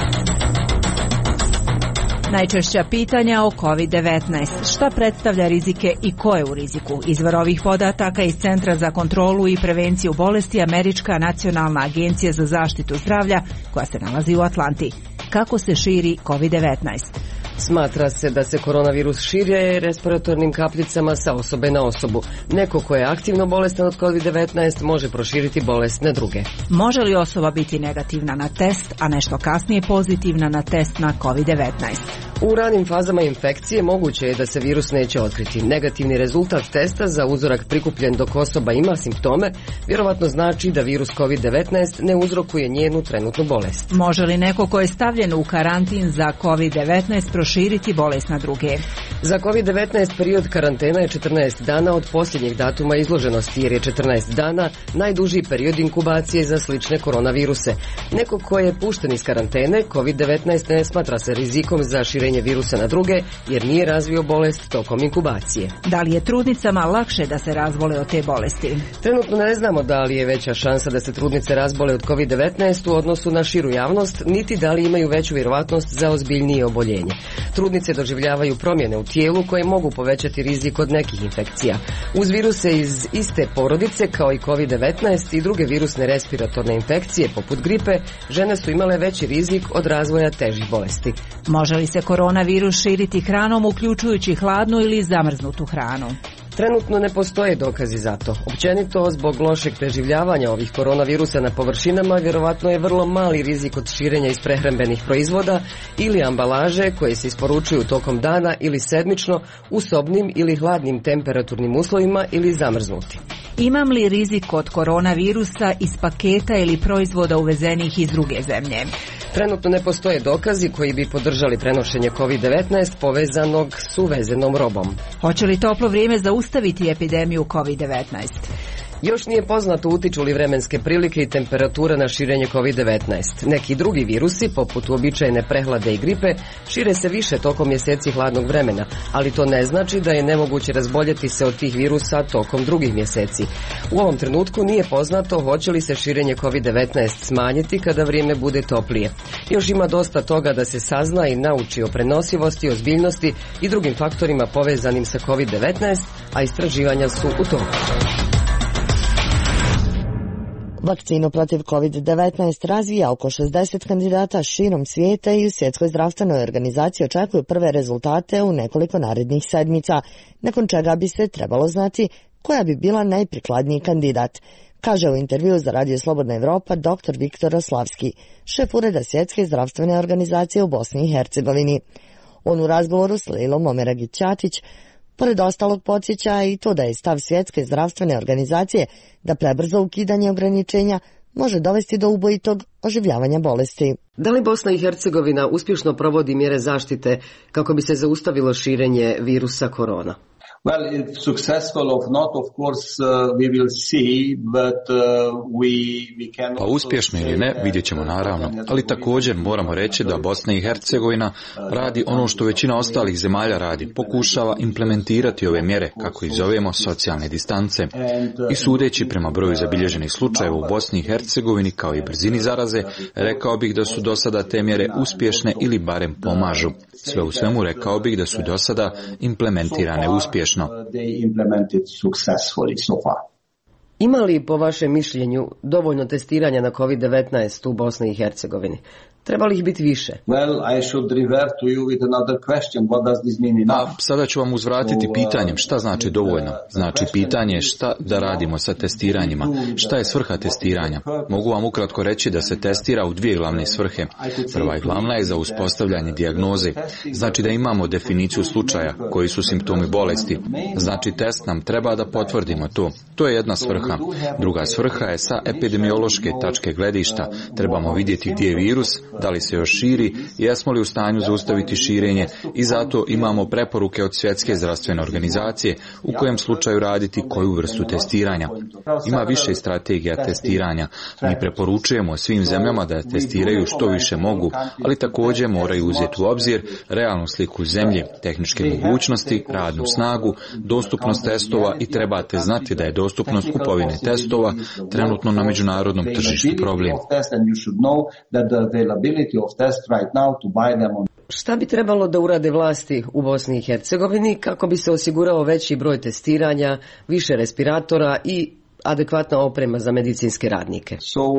Najčešća pitanja o COVID-19. Šta predstavlja rizike i ko je u riziku? Izvor ovih podataka iz Centra za kontrolu i prevenciju bolesti Američka nacionalna agencija za zaštitu zdravlja koja se nalazi u Atlanti. Kako se širi COVID-19? Smatra se da se koronavirus širi respiratornim kapljicama sa osobe na osobu. Neko ko je aktivno bolestan od COVID-19 može proširiti bolest na druge. Može li osoba biti negativna na test, a nešto kasnije pozitivna na test na COVID-19? U ranim fazama infekcije moguće je da se virus neće otkriti. Negativni rezultat testa za uzorak prikupljen dok osoba ima simptome vjerovatno znači da virus COVID-19 ne uzrokuje njenu trenutnu bolest. Može li neko ko je stavljen u karantin za COVID-19 proširiti bolest na druge? Za COVID-19 period karantena je 14 dana od posljednjeg datuma izloženosti, jer je 14 dana najduži period inkubacije za slične koronaviruse. Neko ko je pušten iz karantene, COVID-19 ne smatra se rizikom za širenje virusa na druge, jer nije razvio bolest tokom inkubacije. Da li je trudnicama lakše da se razbole od te bolesti? Trenutno ne znamo da li je veća šansa da se trudnice razbole od COVID-19 u odnosu na širu javnost, niti da li imaju veću vjerovatnost za ozbiljnije oboljenje. Trudnice doživljavaju promjene u tijelu koje mogu povećati rizik od nekih infekcija. Uz viruse iz iste porodice kao i COVID-19 i druge virusne respiratorne infekcije poput gripe, žene su imale veći rizik od razvoja težih bolesti. Može li se koronavirus širiti hranom, uključujući hladnu ili zamrznutu hranu? Trenutno ne postoje dokazi za to. Općenito, zbog lošeg preživljavanja ovih koronavirusa na površinama, vjerovatno je vrlo mali rizik od širenja iz prehrambenih proizvoda ili ambalaže koje se isporučuju tokom dana ili sedmično u sobnim ili hladnim temperaturnim uslovima ili zamrznuti. Imam li rizik od koronavirusa iz paketa ili proizvoda uvezenih iz druge zemlje? Trenutno ne postoje dokazi koji bi podržali prenošenje COVID-19 povezanog s uvezenom robom. Hoće li toplo vrijeme zaustaviti epidemiju COVID-19? Još nije poznato utiču li vremenske prilike i temperatura na širenje COVID-19. Neki drugi virusi, poput uobičajene prehlade i gripe, šire se više tokom mjeseci hladnog vremena, ali to ne znači da je nemoguće razboljeti se od tih virusa tokom drugih mjeseci. U ovom trenutku nije poznato hoće li se širenje COVID-19 smanjiti kada vrijeme bude toplije. Još ima dosta toga da se sazna i nauči o prenosivosti, ozbiljnosti i drugim faktorima povezanim sa COVID-19, a istraživanja su u toku. Vakcinu protiv COVID-19 razvija oko 60 kandidata širom svijeta i u Svjetskoj zdravstvenoj organizaciji očekuju prve rezultate u nekoliko narednih sedmica, nakon čega bi se trebalo znati koja bi bila najprikladniji kandidat, kaže u intervju za Radio Slobodna Evropa dr. Viktor Oslavski, šef ureda Svjetske zdravstvene organizacije u Bosni i Hercegovini. On u razgovoru s Lejlom Omeragić-Ćatić pored ostalog podsjeća i to da je stav Svjetske zdravstvene organizacije da prebrzo ukidanje ograničenja može dovesti do ubojitog oživljavanja bolesti. Da li Bosna i Hercegovina uspješno provodi mjere zaštite kako bi se zaustavilo širenje virusa korona? Well, if successful or not, of course, we will see, but we can... Pa uspješno ili ne, vidjet ćemo naravno, ali također moramo reći da Bosna i Hercegovina radi ono što većina ostalih zemalja radi, pokušava implementirati ove mjere, kako ih zovemo, socijalne distance. I sudeći prema broju zabilježenih slučajeva u Bosni i Hercegovini kao i brzini zaraze, rekao bih da su do sada te mjere uspješne ili barem pomažu. Sve u svemu rekao bih da su do sada implementirane uspješno. Ima li po vašem mišljenju dovoljno testiranja na COVID-19 u Bosni i Hercegovini? Treba li ih biti više? Sada ću vam uzvratiti pitanjem šta znači dovoljno. Znači pitanje je šta da radimo sa testiranjima. Šta je svrha testiranja? Mogu vam ukratko reći da se testira u dvije glavne svrhe. Prva i glavna je za uspostavljanje dijagnoze. Znači da imamo definiciju slučaja, koji su simptomi bolesti. Znači test nam treba da potvrdimo to. To je jedna svrha. Druga svrha je sa epidemiološke tačke gledišta. Trebamo vidjeti gdje je virus, da li se još širi i jesmo li u stanju zaustaviti širenje i zato imamo preporuke od Svjetske zdravstvene organizacije u kojem slučaju raditi koju vrstu testiranja. Ima više strategija testiranja. Mi preporučujemo svim zemljama da testiraju što više mogu, ali također moraju uzeti u obzir realnu sliku zemlje, tehničke mogućnosti, radnu snagu, dostupnost testova i trebate znati da je dostupnost kupovine testova trenutno na međunarodnom tržištu problem. Šta bi trebalo da urade vlasti u Bosni i Hercegovini kako bi se osigurao veći broj testiranja, više respiratora i adekvatna oprema za medicinske radnike?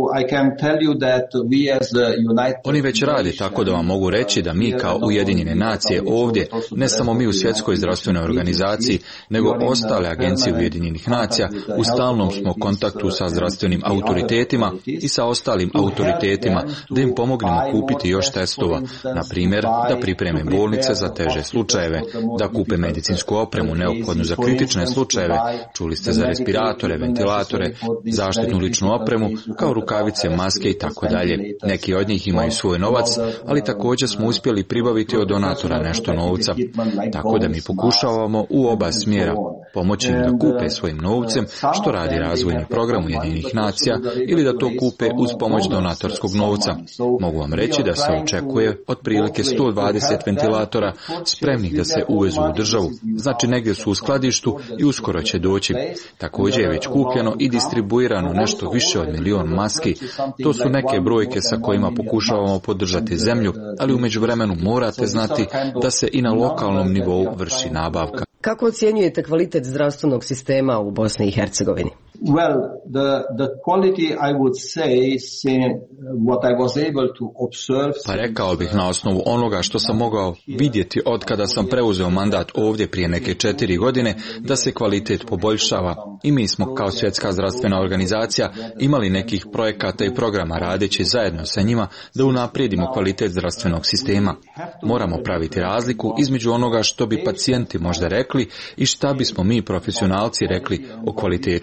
Oni već radi, tako da vam mogu reći da mi kao Ujedinjene nacije ovdje, ne samo mi u Svjetskoj zdravstvenoj organizaciji, nego ostale agencije Ujedinjenih nacija, u stalnom smo kontaktu sa zdravstvenim autoritetima i sa ostalim autoritetima da im pomognemo kupiti još testova, na primjer da pripreme bolnice za teže slučajeve, da kupe medicinsku opremu neophodnu za kritične slučajeve, čuli ste za respiratore, ventilatore, zaštitnu ličnu opremu, kao rukavice, maske i tako dalje. Neki od njih imaju svoj novac, ali također smo uspjeli pribaviti od donatora nešto novca, tako da mi pokušavamo u oba smjera pomoći im da kupe svojim novcem, što radi razvojni program Ujedinjenih nacija, ili da to kupe uz pomoć donatorskog novca. Mogu vam reći da se očekuje otprilike 120 ventilatora spremnih da se uvezu u državu. Znači negdje su u skladištu i uskoro će doći. Također je već kupljeno i distribuirano nešto više od 1 milion maski. To su neke brojke sa kojima pokušavamo podržati zemlju, ali u međuvremenu morate znati da se i na lokalnom nivou vrši nabavka. Kako ocjenjujete kvalitet zdravstvenog sistema u Bosni i Hercegovini? Well, the quality I would say, what I was able to observe... Pa rekao bih na osnovu onoga što sam mogao vidjeti od kada sam preuzeo mandat ovdje prije neke 4 godine, da se kvalitet poboljšava. I mi smo kao Svjetska zdravstvena organizacija imali nekih projekata i programa radeći zajedno sa njima da unaprijedimo kvalitet zdravstvenog sistema. Moramo praviti razliku između onoga što bi pacijenti možda rekli i šta bismo mi profesionalci rekli o kvalitetu sistema.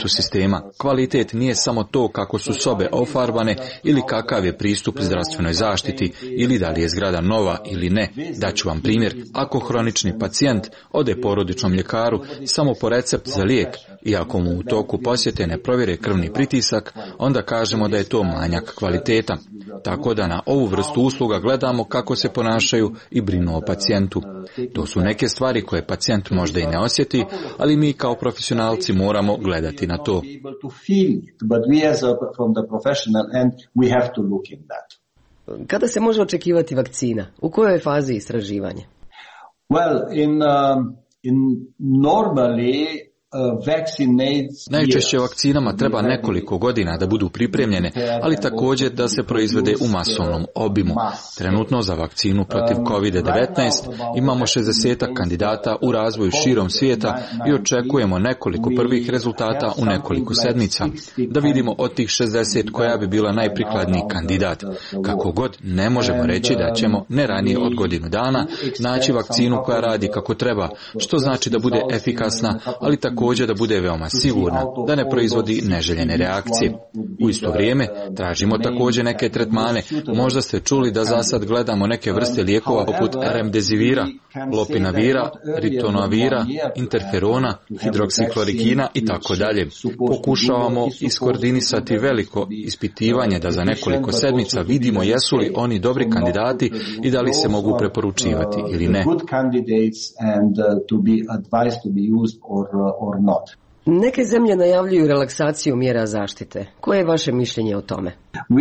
problema. Kvalitet nije samo to kako su sobe ofarbane ili kakav je pristup zdravstvenoj zaštiti ili da li je zgrada nova ili ne. Daću vam primjer. Ako hronični pacijent ode porodičnom ljekaru samo po recept za lijek i ako mu u toku posjete ne provjere krvni pritisak, onda kažemo da je to manjak kvaliteta. Tako da na ovu vrstu usluga gledamo kako se ponašaju i brinu o pacijentu. To su neke stvari koje pacijent možda i ne osjeti, ali mi kao profesionalci moramo gledati na to. Kada se može očekivati vakcina? U kojoj je fazi istraživanja? Najčešće vakcinama treba nekoliko godina da budu pripremljene, ali također da se proizvede u masovnom obimu. Trenutno za vakcinu protiv COVID-19 imamo 60 kandidata u razvoju širom svijeta i očekujemo nekoliko prvih rezultata u nekoliko sedmica. Da vidimo od tih 60 koja bi bila najprikladniji kandidat. Kako god, ne možemo reći da ćemo ne ranije od godinu dana naći vakcinu koja radi kako treba, što znači da bude efikasna, ali također da bude veoma sigurna, da ne proizvodi neželjene reakcije. U isto vrijeme tražimo također neke tretmane. Možda ste čuli da za sad gledamo neke vrste lijekova poput remdesivira, lopinavira, ritonavira, interferona, hidroksiklorikina i tako dalje. Pokušavamo iskoordinisati veliko ispitivanje da za nekoliko sedmica vidimo jesu li oni dobri kandidati i da li se mogu preporučivati ili ne. Neke zemlje najavljuju relaksaciju mjera zaštite. Koje je vaše mišljenje o tome?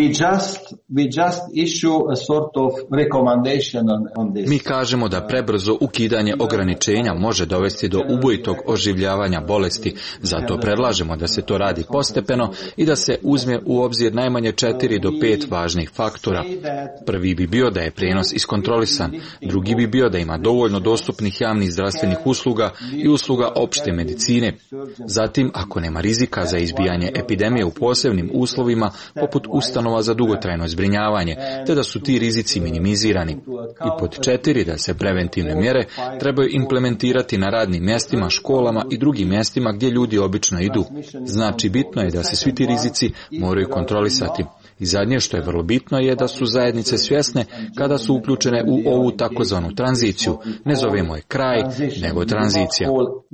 Mi kažemo da prebrzo ukidanje ograničenja može dovesti do ubojitog oživljavanja bolesti, zato predlažemo da se to radi postepeno i da se uzme u obzir najmanje 4 do 5 važnih faktora. Prvi bi bio da je prijenos iskontrolisan, drugi bi bio da ima dovoljno dostupnih javnih zdravstvenih usluga i usluga opšte medicine. Zatim, ako nema rizika za izbijanje epidemije u posebnim uslovima, poput ustanova za dugotrajno zbrinjavanje, te da su ti rizici minimizirani. I pod 4, da se preventivne mjere trebaju implementirati na radnim mjestima, školama i drugim mjestima gdje ljudi obično idu. Znači, bitno je da se svi ti rizici moraju kontrolisati. I zadnje što je vrlo bitno je da su zajednice svjesne kada su uključene u ovu takozvanu tranziciju. Ne zovemo je kraj, nego tranzicija.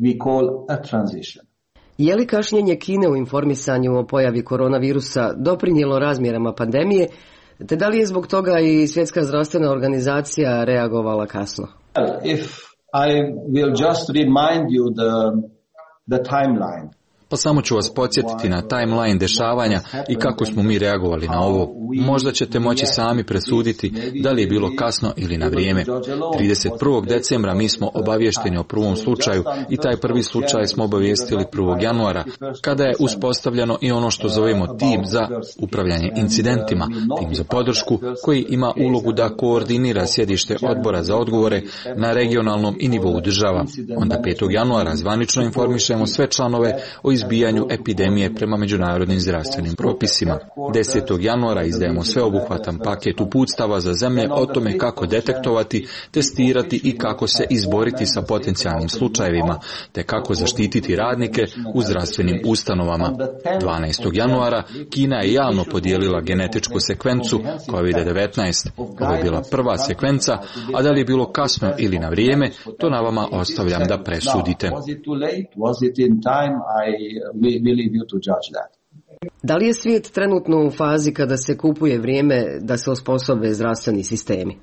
Je li kašnjenje Kine u informisanju o pojavi koronavirusa doprinijelo razmjerama pandemije, te da li je zbog toga i Svjetska zdravstvena organizacija reagovala kasno? Pa samo ću vas podsjetiti na timeline dešavanja i kako smo mi reagovali na ovo. Možda ćete moći sami presuditi da li je bilo kasno ili na vrijeme. 31. decembra mi smo obavješteni o prvom slučaju i taj prvi slučaj smo obavijestili 1. januara, kada je uspostavljeno i ono što zovemo tim za upravljanje incidentima, tim za podršku koji ima ulogu da koordinira sjedište odbora za odgovore na regionalnom i nivou država. Onda 5. januara zvanično informišemo sve članove o izbijanju epidemije prema međunarodnim zdravstvenim propisima. 10. januara izdajemo sveobuhvatan paket uputstava za zemlje o tome kako detektovati, testirati i kako se izboriti sa potencijalnim slučajevima, te kako zaštititi radnike u zdravstvenim ustanovama. 12. januara Kina je javno podijelila genetičku sekvencu COVID-19. Ovo je bila prva sekvenca, a da li je bilo kasno ili na vrijeme, to na vama ostavljam da presudite. Da li je svijet trenutno u fazi kada se kupuje vrijeme da se osposobe zdravstveni sistemi?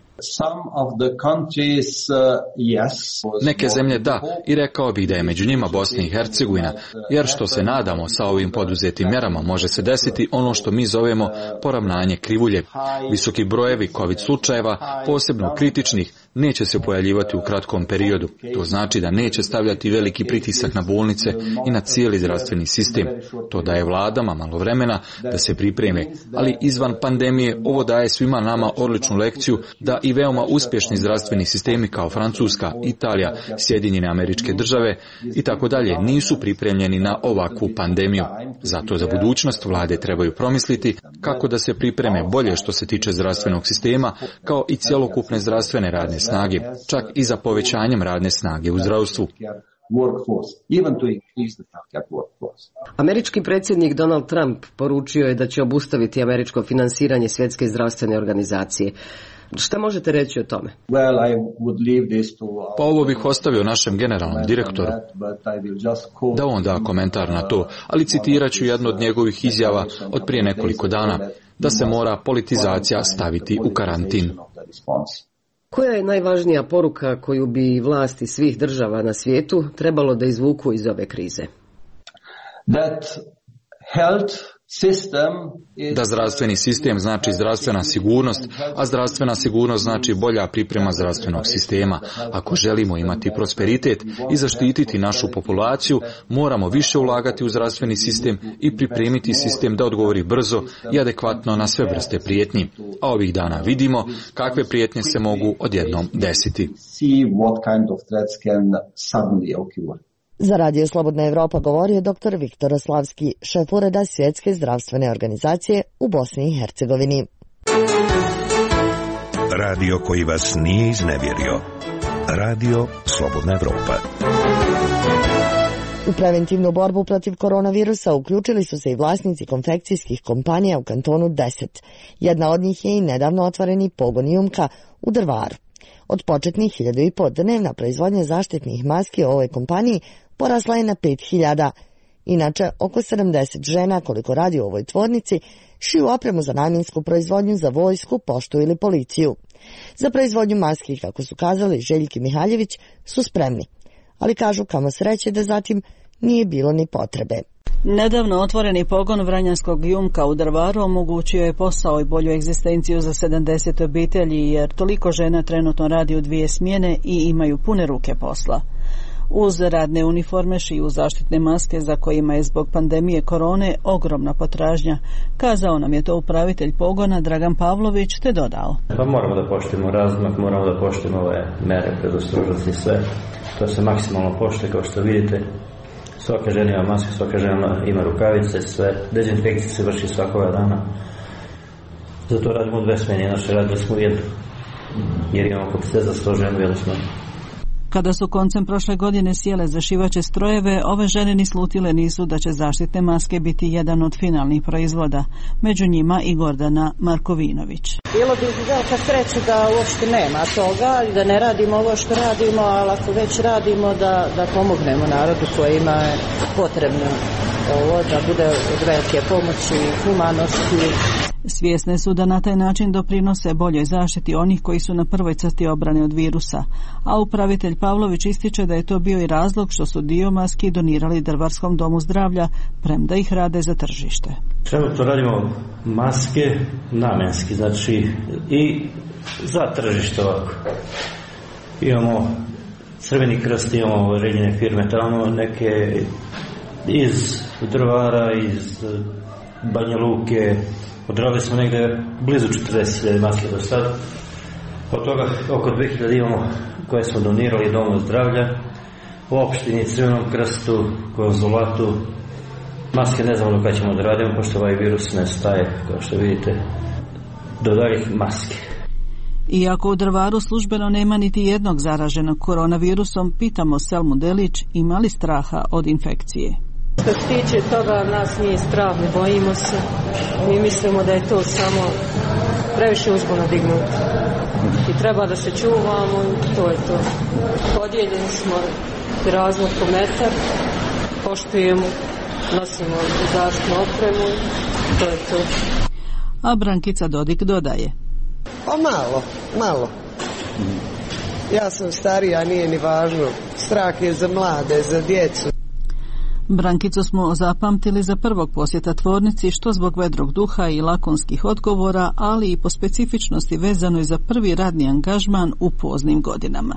Neke zemlje da, i rekao bih da je među njima Bosna i Hercegovina, jer što se nadamo sa ovim poduzetim mjerama može se desiti ono što mi zovemo poravnanje krivulje. Visoki brojevi COVID slučajeva, posebno kritičnih, neće se pojavljivati u kratkom periodu. To znači da neće stavljati veliki pritisak na bolnice i na cijeli zdravstveni sistem. To daje vladama malo vremena da se pripreme, ali izvan pandemije ovo daje svima nama odličnu lekciju da i veoma uspješni zdravstveni sistemi kao Francuska, Italija, Sjedinjene Američke Države i tako dalje nisu pripremljeni na ovakvu pandemiju. Zato za budućnost vlade trebaju promisliti kako da se pripreme bolje što se tiče zdravstvenog sistema, kao i cjelokupne zdravstvene radne snage, čak i za povećanjem radne snage u zdravstvu. workforce, even to increase the healthcare workforce. Američki predsjednik Donald Trump poručio je da će obustaviti američko finansiranje Svjetske zdravstvene organizacije. Šta možete reći o tome? Pa ovo bih ostavio našem generalnom direktoru, da on da komentar na to, ali citirat ću jednu od njegovih izjava od prije nekoliko dana, da se mora politizacija staviti u karantin. Koja je najvažnija poruka koju bi vlasti svih država na svijetu trebalo da izvuku iz ove krize? Da zdravstveni sistem znači zdravstvena sigurnost, a zdravstvena sigurnost znači bolja priprema zdravstvenog sistema. Ako želimo imati prosperitet i zaštititi našu populaciju, moramo više ulagati u zdravstveni sistem i pripremiti sistem da odgovori brzo i adekvatno na sve vrste prijetnji. A ovih dana vidimo kakve prijetnje se mogu odjednom desiti. Za Radio Slobodna Evropa govorio dr. Viktor Oslavski, šef ureda Svjetske zdravstvene organizacije u Bosni i Hercegovini. Radio koji vas nije iznevjerio. Radio Slobodna Evropa. U preventivnu borbu protiv koronavirusa uključili su se i vlasnici konfekcijskih kompanija u kantonu 10. Jedna od njih je i nedavno otvoreni pogon Jumka u Drvaru. Od početnih 1.500 dnevna proizvodnja zaštitnih maski u ovoj kompaniji porasla je na 5.000. Inače, oko 70 žena koliko radi u ovoj tvornici šiju opremu za namjensku proizvodnju za vojsku, poštu ili policiju. Za proizvodnju maski, kako su kazali Željki Mihaljević, su spremni, ali kažu kamo sreće da zatim nije bilo ni potrebe. Nedavno otvoreni pogon Vranjanskog Jumka u Drvaru omogućio je posao i bolju egzistenciju za 70 obitelji, jer toliko žena trenutno radi u 2 smjene i imaju pune ruke posla. Uz radne uniforme šiju zaštitne maske za kojima je zbog pandemije korone ogromna potražnja. Kazao nam je to upravitelj pogona Dragan Pavlović, te dodao. Pa moramo da poštujemo razmak, moramo da poštujemo ove mere predostrožnosti, sve. To se maksimalno poštuje, kao što vidite. Svaka žena ima masku, svaka žena ima rukavice, sve. Dezinfekcija se vrši svakoga dana. Zato radimo 2 smjene, naše radili smo jednu. Jer imamo kapacitet za 100 žena u jednu smjenu. Kada su koncem prošle godine sjele za šivaće strojeve, ove žene ni slutile nisu da će zaštitne maske biti jedan od finalnih proizvoda. Među njima i Gordana Markovinović. Bilo bi velika sreća da uopšte nema toga i da ne radimo ovo što radimo, ali ako već radimo da pomognemo narodu kojima je potrebno ovo, da bude od velike pomoći i humanosti. Svjesne su da na taj način doprinose boljoj zaštiti onih koji su na prvoj crti obrane od virusa, a upravitelj Pavlović ističe da je to bio i razlog što su dio maski donirali Drvarskom domu zdravlja, premda ih rade za tržište. Trenutno radimo maske namjenski, znači i za tržište ovako. Imamo Crveni krst, imamo određene firme tamo, neke iz Drvara, iz Banja Luke. Odradili smo negdje blizu 40.000 maske do sad. Od toga oko 2.000 imamo koje smo donirali domu zdravlja, u opštini, Crvenom krstu, konzulatu. Maske ne znamo do kada ćemo da radimo, pošto ovaj virus ne staje, kao što vidite, do daljih maske. Iako u Drvaru službeno nema niti jednog zaraženog koronavirusom, pitamo Selmu Delić ima li straha od infekcije. Što se tiče toga, nas nije strah, ne bojimo se. Mi mislimo da je to samo previše uzbuna dignuti. I treba da se čuvamo i to je to. Podijeljeni smo razmak po metar, poštujemo, nosimo zaštitnu opremu i to je to. A Brankica Dodik dodaje. Pa malo. Ja sam starija, nije ni važno. Strah je za mlade, za djecu. Brankicu smo zapamtili za prvog posjeta tvornici, što zbog vedrog duha i lakonskih odgovora, ali i po specifičnosti vezanoj za prvi radni angažman u poznim godinama.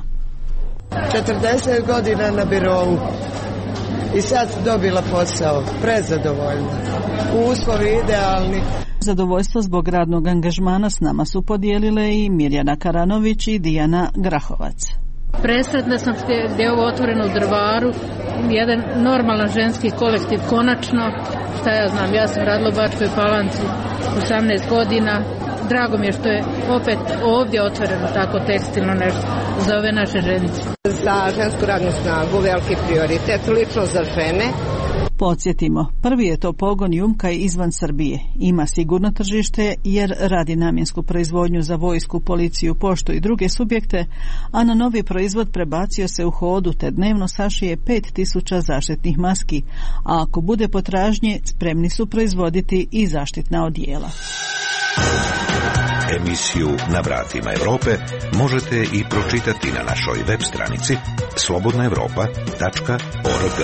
40 godina na birovu i sad dobila posao, prezadovoljna. Uslovi idealni. Zadovoljstvo zbog radnog angažmana s nama su podijelile i Mirjana Karanović i Dijana Grahovac. Presretna sam gdje je ovo otvoreno u Drvaru, jedan normalan ženski kolektiv konačno, šta ja znam, ja sam radila u Bačkoj Palanci 18 godina, drago mi je što je opet ovdje otvoreno tako tekstilno nešto za ove naše ženice. Za žensku radnu snagu veliki prioritet, lično za žene. Podsjetimo, prvi je to pogon Jumka izvan Srbije. Ima sigurno tržište jer radi namjensku proizvodnju za vojsku, policiju, poštu i druge subjekte, a na novi proizvod prebacio se u hodu te dnevno sašije 5000 zaštitnih maski, a ako bude potražnje, spremni su proizvoditi i zaštitna odijela. Emisiju Na vratima Europe možete i pročitati na našoj web stranici slobodnaevropa.org.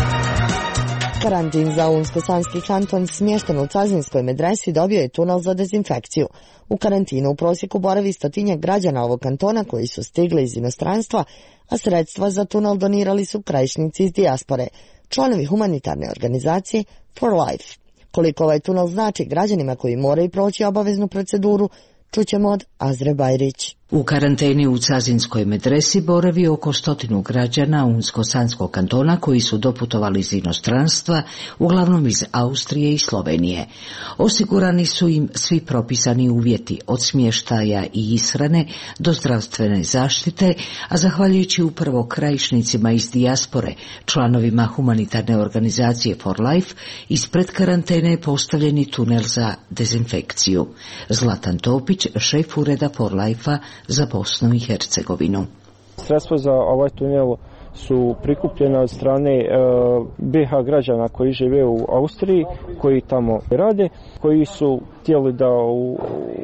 Karantin za Unsko-Sanski kanton smješten u Cazinskoj medresi dobio je tunel za dezinfekciju. U karantinu u prosjeku boravi 100 građana ovog kantona koji su stigli iz inostranstva, a sredstva za tunel donirali su krajišnici iz dijaspore, članovi humanitarne organizacije For Life. Koliko ovaj tunel znači građanima koji moraju proći obaveznu proceduru, čućemo od Azre Bajrić. U karanteni u Cazinskoj medresi boravi oko 100 građana Unsko-Sanskog kantona koji su doputovali iz inostranstva, uglavnom iz Austrije i Slovenije. Osigurani su im svi propisani uvjeti od smještaja i ishrane do zdravstvene zaštite, a zahvaljujući upravo krajišnicima iz dijaspore, članovima humanitarne organizacije For Life, ispred karantene je postavljeni tunel za dezinfekciju. Zlatan Topić, šef ureda For Life-a za Bosnu i Hercegovinu. Sredstva za ovaj tunel su prikupljena od strane BiH građana koji žive u Austriji, koji tamo rade, koji su htjeli da u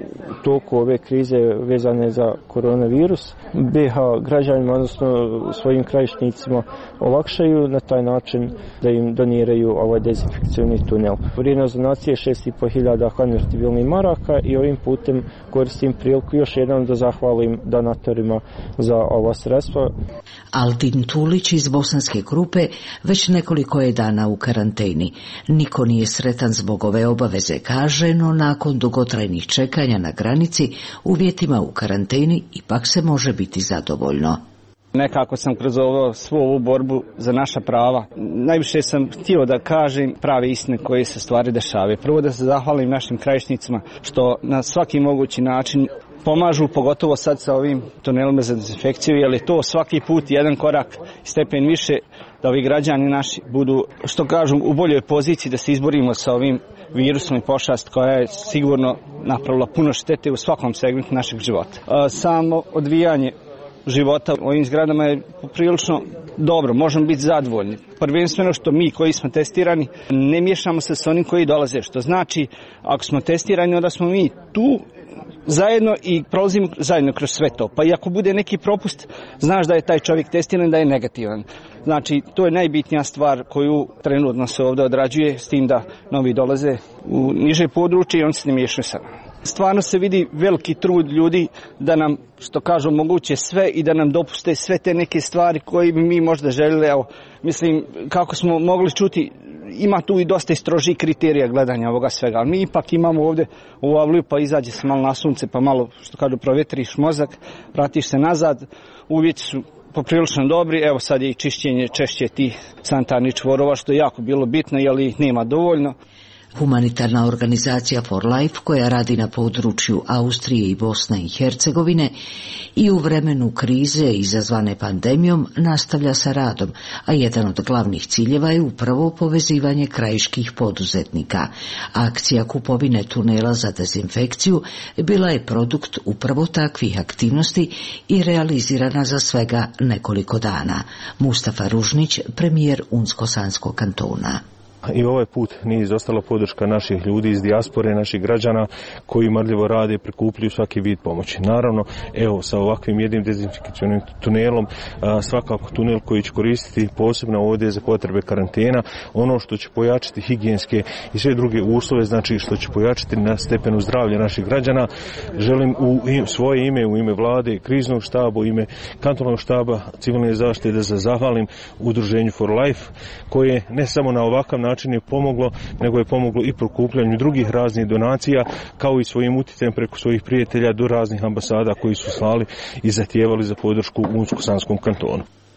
toku ove krize vezane za koronavirus BiH građanima, odnosno svojim krajišnicima, olakšaju na taj način da im doniraju ovaj dezinfekcioni tunel. Vrijednost donacije je 6.500 konvertibilnih maraka i ovim putem koristim priliku još jednom da zahvalim donatorima za ova sredstva. Aldin Tulić iz bosanske grupe već nekoliko je dana u karanteni. Niko nije sretan zbog ove obaveze, kaže, no nakon dugotrajnih čekanja na granici, uvjetima u karanteni ipak se može biti zadovoljno. Nekako sam kroz svu ovu borbu za naša prava, najviše sam htio da kažem prave istine koje se stvari dešavaju. Prvo da se zahvalim našim krajišnicima što na svaki mogući način pomažu, pogotovo sad sa ovim tunelima za dezinfekciju, jer je to svaki put jedan korak stepen više da ovi građani naši budu, što kažu, u boljoj poziciji da se izborimo sa ovim virusom i pošast koja je sigurno napravila puno štete u svakom segmentu našeg života. Samo odvijanje života u ovim zgradama je prilično dobro, možemo biti zadovoljni. Prvenstveno što mi koji smo testirani ne miješamo se s onim koji dolaze, što znači ako smo testirani onda smo mi tu zajedno i prolazimo zajedno kroz sve to. Pa i ako bude neki propust, znaš da je taj čovjek testiran, da je negativan. Znači, to je najbitnija stvar koju trenutno se ovdje odrađuje, s tim da novi dolaze u niže područje i on se ne miješaju sa nama. Stvarno se vidi veliki trud ljudi da nam, što kažu, omoguće sve i da nam dopuste sve te neke stvari koje bi mi možda željeli. Evo, mislim, kako smo mogli čuti, ima tu i dosta strožih kriterija gledanja ovoga svega, ali mi ipak imamo ovdje u avliju, pa izađe se malo na sunce, pa malo, što kažu, provjetriš mozak, vratiš se nazad, uvjeti su poprilično dobri, evo sad je i čišćenje češće tih sanitarnih čvorova, što je jako bilo bitno, jer ih nema dovoljno. Humanitarna organizacija For Life, koja radi na području Austrije i Bosne i Hercegovine i u vremenu krize izazvane pandemijom nastavlja sa radom, a jedan od glavnih ciljeva je upravo povezivanje krajiških poduzetnika. Akcija kupovine tunela za dezinfekciju bila je produkt upravo takvih aktivnosti i realizirana za svega nekoliko dana. Mustafa Ružnić, premijer Unsko-Sanskog kantona. I ovaj put nije izostala podrška naših ljudi iz dijaspore, naših građana koji marljivo rade i prikupljaju svaki vid pomoći. Naravno, evo, sa ovakvim jednim dezinfekcijnim tunelom, svakako tunel koji će koristiti posebno ovdje za potrebe karantena, ono što će pojačati higijenske i sve druge uslove, znači što će pojačati na stepenu zdravlja naših građana. Želim u svoje ime, u ime vlade, kriznog štaba, u ime kantonalnog štaba civilne zaštite da se zahvalim udruženju For Life, koje ne samo na ovakav način je pomoglo, nego je pomoglo i prikupljanju drugih raznih donacija, kao i svojim utjecajem preko svojih prijatelja do raznih ambasada koji su slali i zahtijevali za podršku u Unsko-Sanskom kantonu.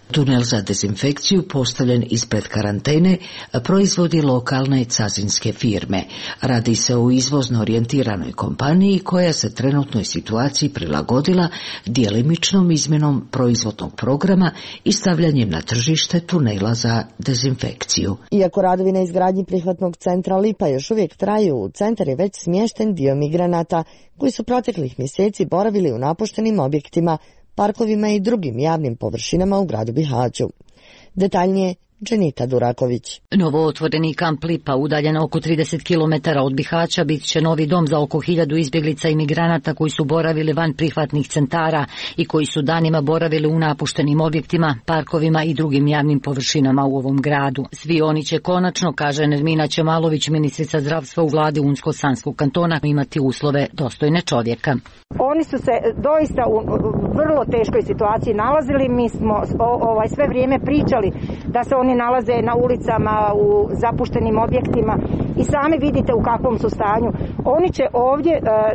Tunel za dezinfekciju postavljen ispred karantene proizvodi lokalne cazinske firme. Radi se o izvozno orijentiranoj kompaniji koja se trenutnoj situaciji prilagodila djelimičnom izmjenom proizvodnog programa i stavljanjem na tržište tunela za dezinfekciju. Iako radovi na izgradnji prihvatnog centra Lipa još uvijek traju, u centar je već smješten dio migranata koji su proteklih mjeseci boravili u napuštenim objektima, parkovima i drugim javnim površinama u gradu Bihaću. Detaljnije Dženita Duraković. Novo otvoreni kamp Lipa, udaljen oko 30 km od Bihaća, bit će novi dom za oko 1000 izbjeglica i migranata koji su boravili van prihvatnih centara i koji su danima boravili u napuštenim objektima, parkovima i drugim javnim površinama u ovom gradu. Svi oni će konačno, kaže Nermina Čemalović, ministrica zdravstva u vladi Unsko-Sanskog kantona, imati uslove dostojne čovjeka. Oni su se doista u vrlo teškoj situaciji nalazili. Mi smo sve vrijeme pričali da se oni nalaze na ulicama, u zapuštenim objektima i sami vidite u kakvom su stanju. Oni će ovdje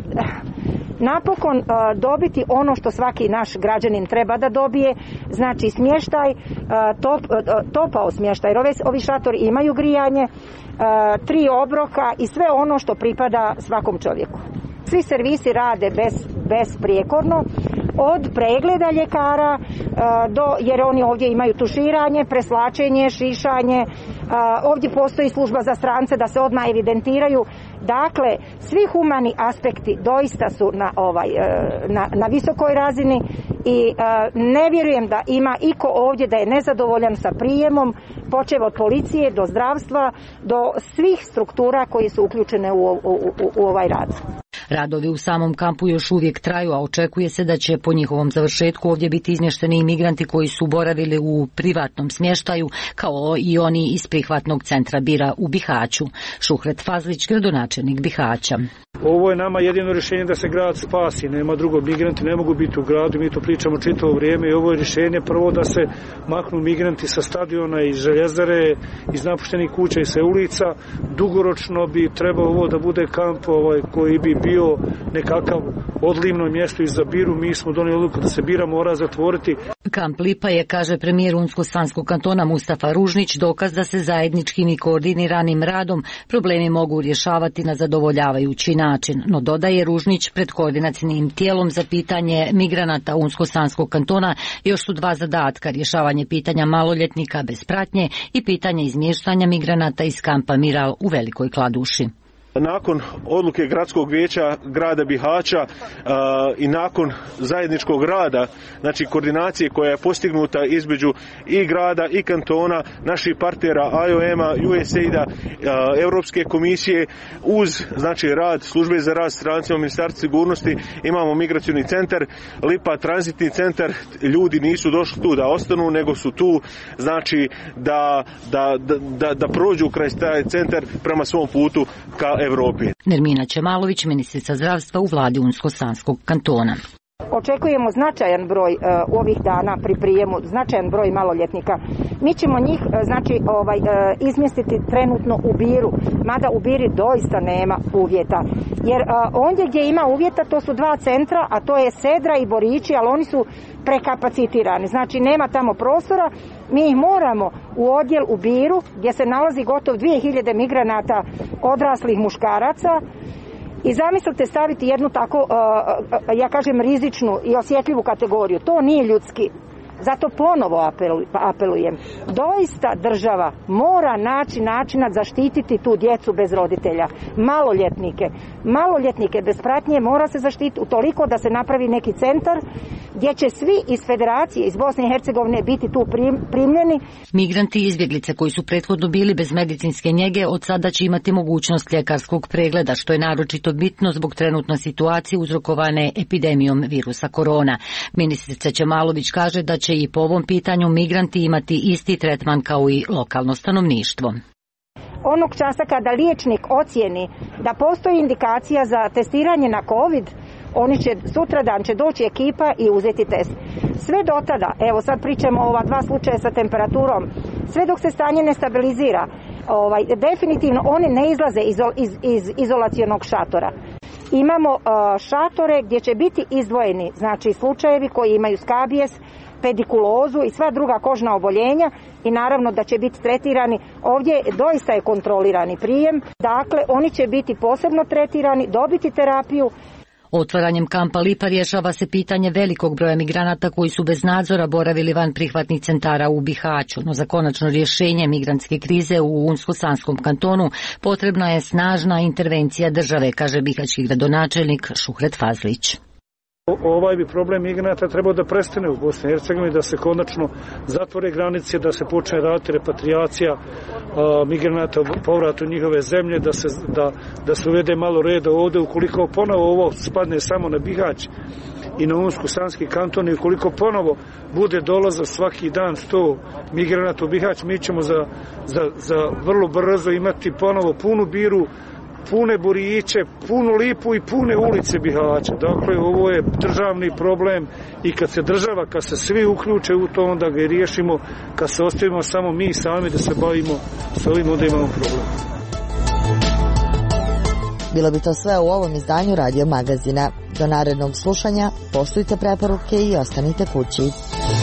napokon dobiti ono što svaki naš građanin treba da dobije, znači smještaj, topao smještaj. Ovi šatori imaju grijanje, 3 obroka i sve ono što pripada svakom čovjeku. Svi servisi rade besprijekorno, od pregleda ljekara jer oni ovdje imaju tuširanje, preslačenje, šišanje, ovdje postoji služba za strance da se odmah evidentiraju. Dakle, svi humani aspekti doista su na visokoj razini i ne vjerujem da ima iko ovdje da je nezadovoljan sa prijemom, počev od policije do zdravstva, do svih struktura koji su uključene u ovaj rad. Radovi u samom kampu još uvijek traju, a očekuje se da će po njihovom završetku ovdje biti izmješteni i migranti koji su boravili u privatnom smještaju, kao i oni iz prihvatnog centra Bira u Bihaću. Šuhret Fazlić, gradonačelnik Bihaća. Ovo je nama jedino rješenje da se grad spasi, nema drugo. Migranti ne mogu biti u gradu, mi to pričamo čitavo vrijeme i ovo je rješenje prvo da se maknu migranti sa stadiona, iz željezare, iz napuštenih kuća i sa ulica. Dugoročno bi trebao ovo da bude kamp koji bi bio nekakav odlivno mjesto iz Biru. Mi smo donijeli odluku da se Bira mora zatvoriti. Kamp Lipa je, kaže premijer Unsko-Sanskog kantona Mustafa Ružnić, dokaz da se zajedničkim i koordiniranim radom problemi mogu rješavati na zadovoljavajući način. No, dodaje Ružnić, pred koordinacijnim tijelom za pitanje migranata Unsko-Sanskog kantona još su 2 zadatka: rješavanje pitanja maloljetnika bez pratnje i pitanje izmještanja migranata iz kampa Miral u Velikoj Kladuši. Nakon odluke gradskog vijeća grada Bihaća i nakon zajedničkog rada, znači koordinacije koja je postignuta između i grada i kantona, naših partnera IOM-a, USAID-a, Europske komisije, uz znači rad službe za rad strancima Ministarstva sigurnosti, imamo migracioni centar Lipa, tranzitni centar. Ljudi nisu došli tu da ostanu, nego su tu znači da prođu kraj taj centar prema svom putu ka Evropi. Nermina Čemalović, ministrica zdravstva u vladi Unsko-Sanskog kantona. Očekujemo značajan broj ovih dana pri prijemu, značajan broj maloljetnika. Mi ćemo njih izmjestiti trenutno u Biru, mada u Biri doista nema uvjeta. Jer ondje gdje ima uvjeta to su 2 centra, a to je Sedra i Borići, ali oni su prekapacitirani. Znači nema tamo prostora, mi ih moramo u odjel u Biru gdje se nalazi gotovo 2000 migranata odraslih muškaraca. I zamislite staviti jednu tako, ja kažem, rizičnu i osjetljivu kategoriju. To nije ljudski. Zato ponovo apelujem. Doista država mora naći načina zaštititi tu djecu bez roditelja. Maloljetnike bez pratnje mora se zaštititi utoliko da se napravi neki centar gdje će svi iz federacije, iz Bosne i Hercegovine biti tu primljeni. Migranti i izbjeglice koji su prethodno bili bez medicinske njege od sada će imati mogućnost ljekarskog pregleda, što je naročito bitno zbog trenutne situacije uzrokovane epidemijom virusa korona. Ministrica Čemalović kaže da će i po ovom pitanju migranti imati isti tretman kao i lokalno stanovništvo. Onog časa kada liječnik ocijeni da postoji indikacija za testiranje na COVID, sutradan će doći ekipa i uzeti test. Sve do tada, evo sad pričamo o ova 2 slučaja sa temperaturom, sve dok se stanje ne stabilizira, definitivno oni ne izlaze iz izolacionog šatora. Imamo šatore gdje će biti izdvojeni, znači slučajevi koji imaju skabijes, pedikulozu i sva druga kožna oboljenja i naravno da će biti tretirani. Ovdje doista je kontrolirani prijem, dakle oni će biti posebno tretirani, dobiti terapiju. Otvaranjem kampa Lipa rješava se pitanje velikog broja migranata koji su bez nadzora boravili van prihvatnih centara u Bihaću, no za konačno rješenje migrantske krize u Unsko-Sanskom kantonu potrebna je snažna intervencija države, kaže bihaćki gradonačelnik Šuhret Fazlić. Ovaj bi problem migranata trebao da prestane u Bosni i Hercegovini, da se konačno zatvore granice, da se počne raditi repatriacija migranata, povrat u njihove zemlje, da se uvede malo reda ovde. Ukoliko ponovo ovo spadne samo na Bihać i na Unsko-Sanski kanton i ukoliko ponovo bude dolaza svaki dan 100 migranata u Bihać, mi ćemo za vrlo brzo imati ponovo punu Biru, pune Buriće, punu Lipu i pune ulice Bihaća. Dakle, ovo je državni problem i kad se svi uključe u to, onda ga i riješimo. Kad se ostavimo samo mi sami da se bavimo s ovim, onda imamo problem. Bilo bi to sve u ovom izdanju Radio Magazina. Do narednog slušanja, poštujte preporuke i ostanite kući.